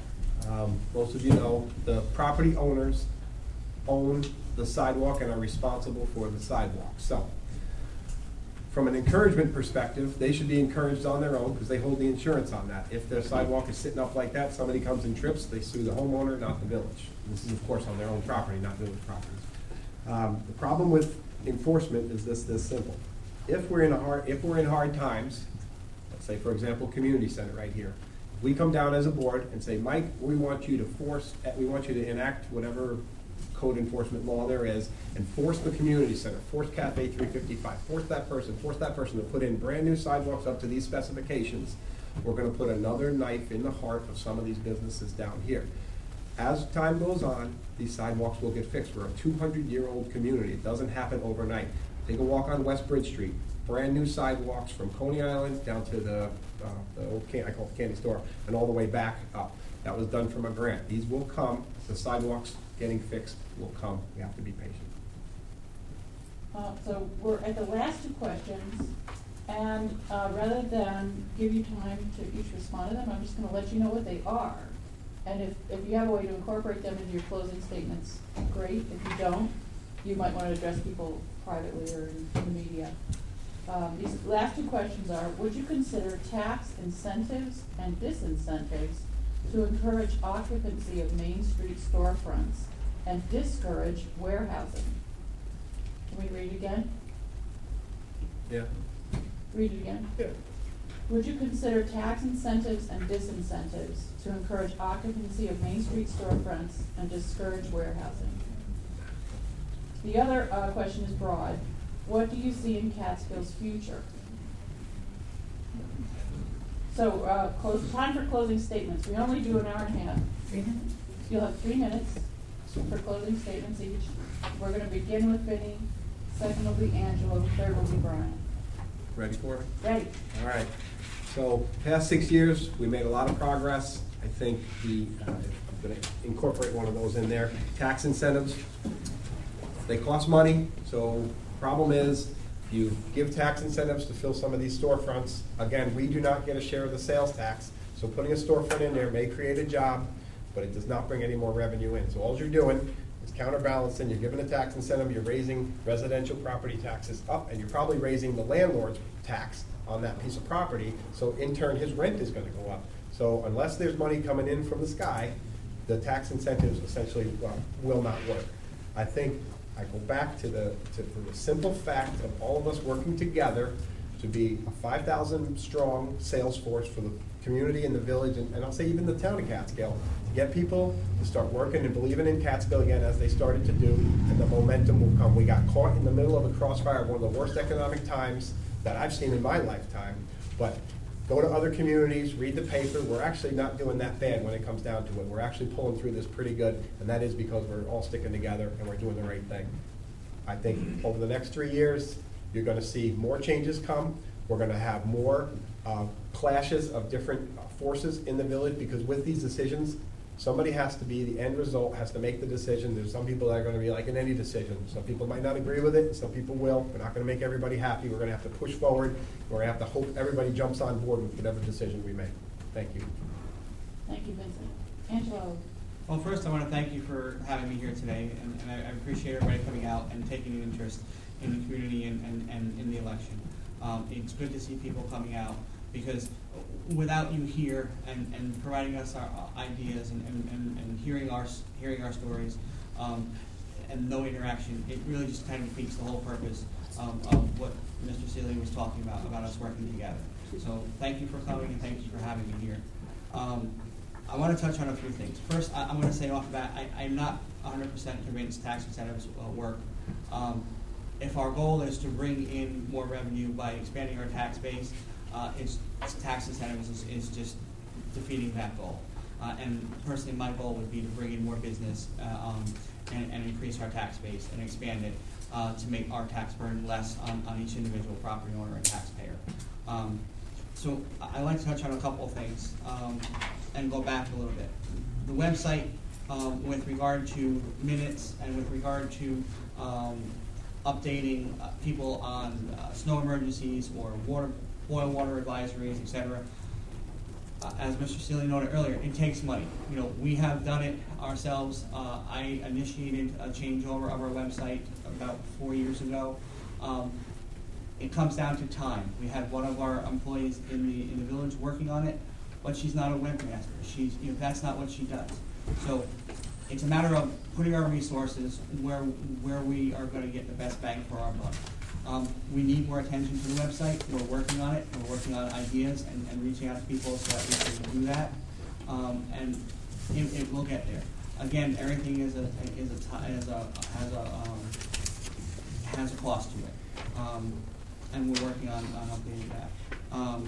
Um, Most of you know, the property owners own the sidewalk and are responsible for the sidewalk. So, from an encouragement perspective, they should be encouraged on their own because they hold the insurance on that. If their sidewalk is sitting up like that, somebody comes and trips, they sue the homeowner, not the village. This is, of course, on their own property, not village properties. Um, the problem with enforcement is this, this simple. If we're in a hard, if we're in hard times, let's say, for example, community center right here, if we come down as a board and say, Mike, we want you to force, we want you to enact whatever code enforcement law there is, and force the community center, force Cafe three fifty-five, force that person, force that person to put in brand new sidewalks up to these specifications, we're gonna put another knife in the heart of some of these businesses down here. As time goes on, these sidewalks will get fixed. We're a two hundred year old community. It doesn't happen overnight. Take a walk on West Bridge Street, brand new sidewalks from Coney Island down to the, uh, the old can, I call it the candy store, and all the way back up. That was done from a grant. These will come, the sidewalks getting fixed will come. We have to be patient. Uh, so we're at the last two questions, and uh, rather than give you time to each respond to them, I'm just gonna let you know what they are. And if, if you have a way to incorporate them into your closing statements, great. If you don't, you might want to address people privately or in, in the media. Um, these last two questions are, would you consider tax incentives and disincentives to encourage occupancy of Main Street storefronts and discourage warehousing? Can we read it again? Yeah. Read it again? Yeah. Would you consider tax incentives and disincentives to encourage occupancy of Main Street storefronts and discourage warehousing? The other uh, question is broad. What do you see in Catskill's future? So, uh, close, time for closing statements. We only do an hour and a half. Three minutes? You'll have three minutes for closing statements each. We're going to begin with Vinnie, second will be Angelo, third will be Brian. Ready for it? Ready. All right. So, past six years, we made a lot of progress. I think the, uh, I'm going to incorporate one of those in there. Tax incentives, they cost money. So, problem is, if you give tax incentives to fill some of these storefronts, again, we do not get a share of the sales tax. So, putting a storefront in there may create a job, but it does not bring any more revenue in. So, all you're doing is counterbalancing. You're giving a tax incentive, you're raising residential property taxes up, and you're probably raising the landlord's tax on that piece of property, so in turn his rent is going to go up. So unless there's money coming in from the sky, the tax incentives essentially well, will not work. I think I go back to the, to, to the simple fact of all of us working together to be a five thousand strong sales force for the community and the village, and, and I'll say even the town of Catskill, to get people to start working and believing in Catskill again as they started to do, and the momentum will come. We got caught in the middle of a crossfire of one of the worst economic times that I've seen in my lifetime, but go to other communities, read the paper. We're actually not doing that bad when it comes down to it. We're actually pulling through this pretty good, and that is because we're all sticking together and we're doing the right thing. I think over the next three years, you're going to see more changes come. We're going to have more uh, clashes of different forces in the village, because with these decisions, somebody has to be, the end result has to make the decision. There's some people that are going to be like in any decision. Some people might not agree with it, and some people will. We're not going to make everybody happy. We're going to have to push forward. We're going to have to hope everybody jumps on board with whatever decision we make. Thank you. Thank you, Vincent. Angelo. Well, first I want to thank you for having me here today, and, and I, I appreciate everybody coming out and taking an interest in the community and, and, and in the election. Um, it's good to see people coming out, because without you here and, and providing us our ideas and, and, and, and hearing our hearing our stories um, and no interaction, it really just kind of defeats the whole purpose um, of what Mister Seeley was talking about, about us working together. So thank you for coming, and thank you for having me here. Um, I want to touch on a few things. First, I, I'm going to say off the bat, I, I'm not one hundred percent convinced tax incentives will work. Um, if our goal is to bring in more revenue by expanding our tax base, uh, it's, tax incentives is, is just defeating that goal. Uh, and personally, my goal would be to bring in more business uh, um, and, and increase our tax base and expand it uh, to make our tax burden less on, on each individual property owner and taxpayer. Um, so I'd like to touch on a couple of things um, and go back a little bit. The website, um, with regard to minutes and with regard to um, updating uh, people on uh, snow emergencies or water, boil water advisories, et cetera. uh, as Mister Sealy noted earlier, it takes money. You know, we have done it ourselves. Uh, I initiated a changeover of our website about four years ago. Um, it comes down to time. We had one of our employees in the in the village working on it, but she's not a webmaster. She's you know that's not what she does. So it's a matter of putting our resources where where we are going to get the best bang for our buck. Um, we need more attention to the website. We're working on it. We're working on ideas and, and reaching out to people so that we can do that. Um, and it, it will get there. Again, everything is a is a t- is a has a um, has a cost to it, um, and we're working on, on updating that. Um,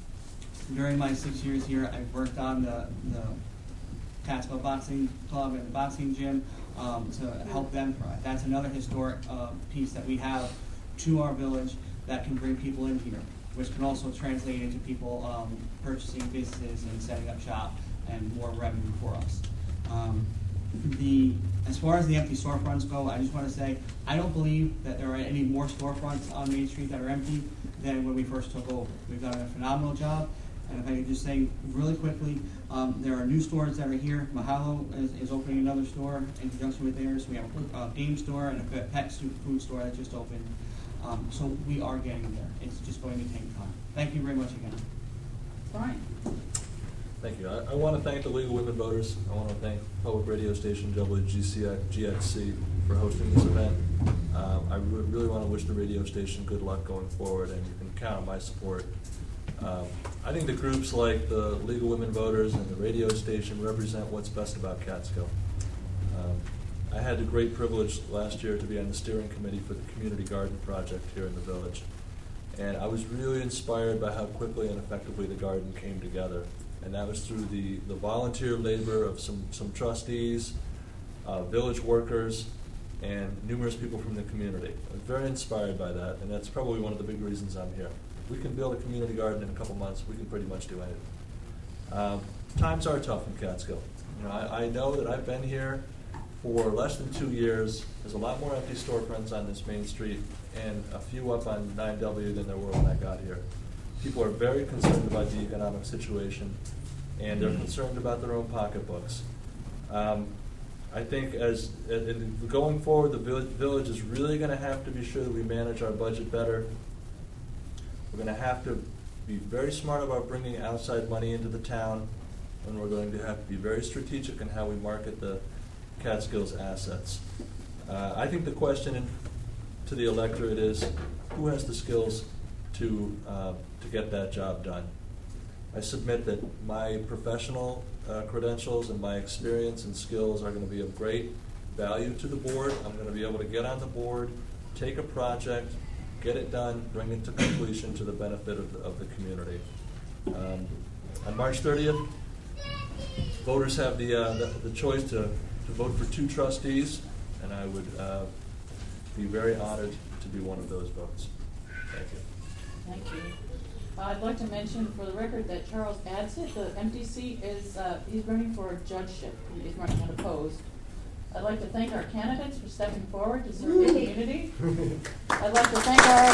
during my six years here, I've worked on the the Catskill Boxing Club and the boxing gym um, to help them thrive. That's another historic uh, piece that we have to our village that can bring people in here, which can also translate into people um, purchasing businesses and setting up shop and more revenue for us. Um, the as far as the empty storefronts go, I just want to say I don't believe that there are any more storefronts on Main Street that are empty than when we first took over. We've done a phenomenal job. And if I could just say really quickly, um, there are new stores that are here. Mahalo is, is opening another store in conjunction with theirs. We have a uh, game store and a pet food store that just opened. Um, so we are getting there. It's just going to take time. Thank you very much again. Fine. Thank you. I, I want to thank the League of Women Voters. I want to thank public radio station W G X C for hosting this event. Um, I re- really want to wish the radio station good luck going forward, and you can count on my support. Um, I think the groups like the League of Women Voters and the radio station represent what's best about Catskill. Um, I had the great privilege last year to be on the steering committee for the community garden project here in the village. And I was really inspired by how quickly and effectively the garden came together. And that was through the, the volunteer labor of some, some trustees, uh, village workers, and numerous people from the community. I was very inspired by that, and that's probably one of the big reasons I'm here. If we can build a community garden in a couple months, we can pretty much do anything. Um, times are tough in Catskill. You know, I, I know that I've been here for less than two years. There's a lot more empty storefronts on this main street and a few up on nine W than there were when I got here. People are very concerned about the economic situation, and they're concerned about their own pocketbooks. Um, I think as uh, going forward, the village, village is really going to have to be sure that we manage our budget better. We're going to have to be very smart about bringing outside money into the town, and we're going to have to be very strategic in how we market the Catskills assets. Uh, I think the question in, to the electorate is, who has the skills to uh, to get that job done? I submit that my professional uh, credentials and my experience and skills are going to be of great value to the board. I'm going to be able to get on the board, take a project, get it done, bring it to completion to the benefit of the, of the community. Um, on March thirtieth, voters have the, uh, the, the choice to, to vote for two trustees, and I would uh, be very honored to be one of those votes. Thank you. Thank you. Uh, I'd like to mention for the record that Charles Adsit, the empty seat, is uh, he's running for a judgeship. He's running unopposed. I'd like to thank our candidates for stepping forward to serve the community. I'd like to thank our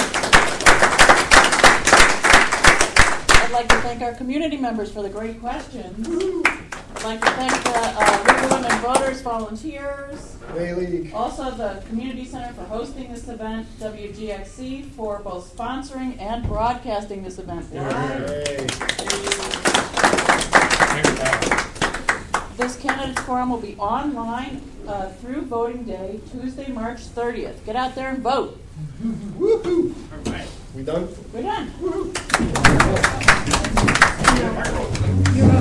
I'd like to thank our community members for the great questions. I'd like to thank the uh, League of Women Voters volunteers. League. Also the Community Center for hosting this event, W G X C for both sponsoring and broadcasting this event. Yay. This candidates forum will be online uh, through voting day, Tuesday, March thirtieth. Get out there and vote. Woohoo! All right. We done? We're done. You're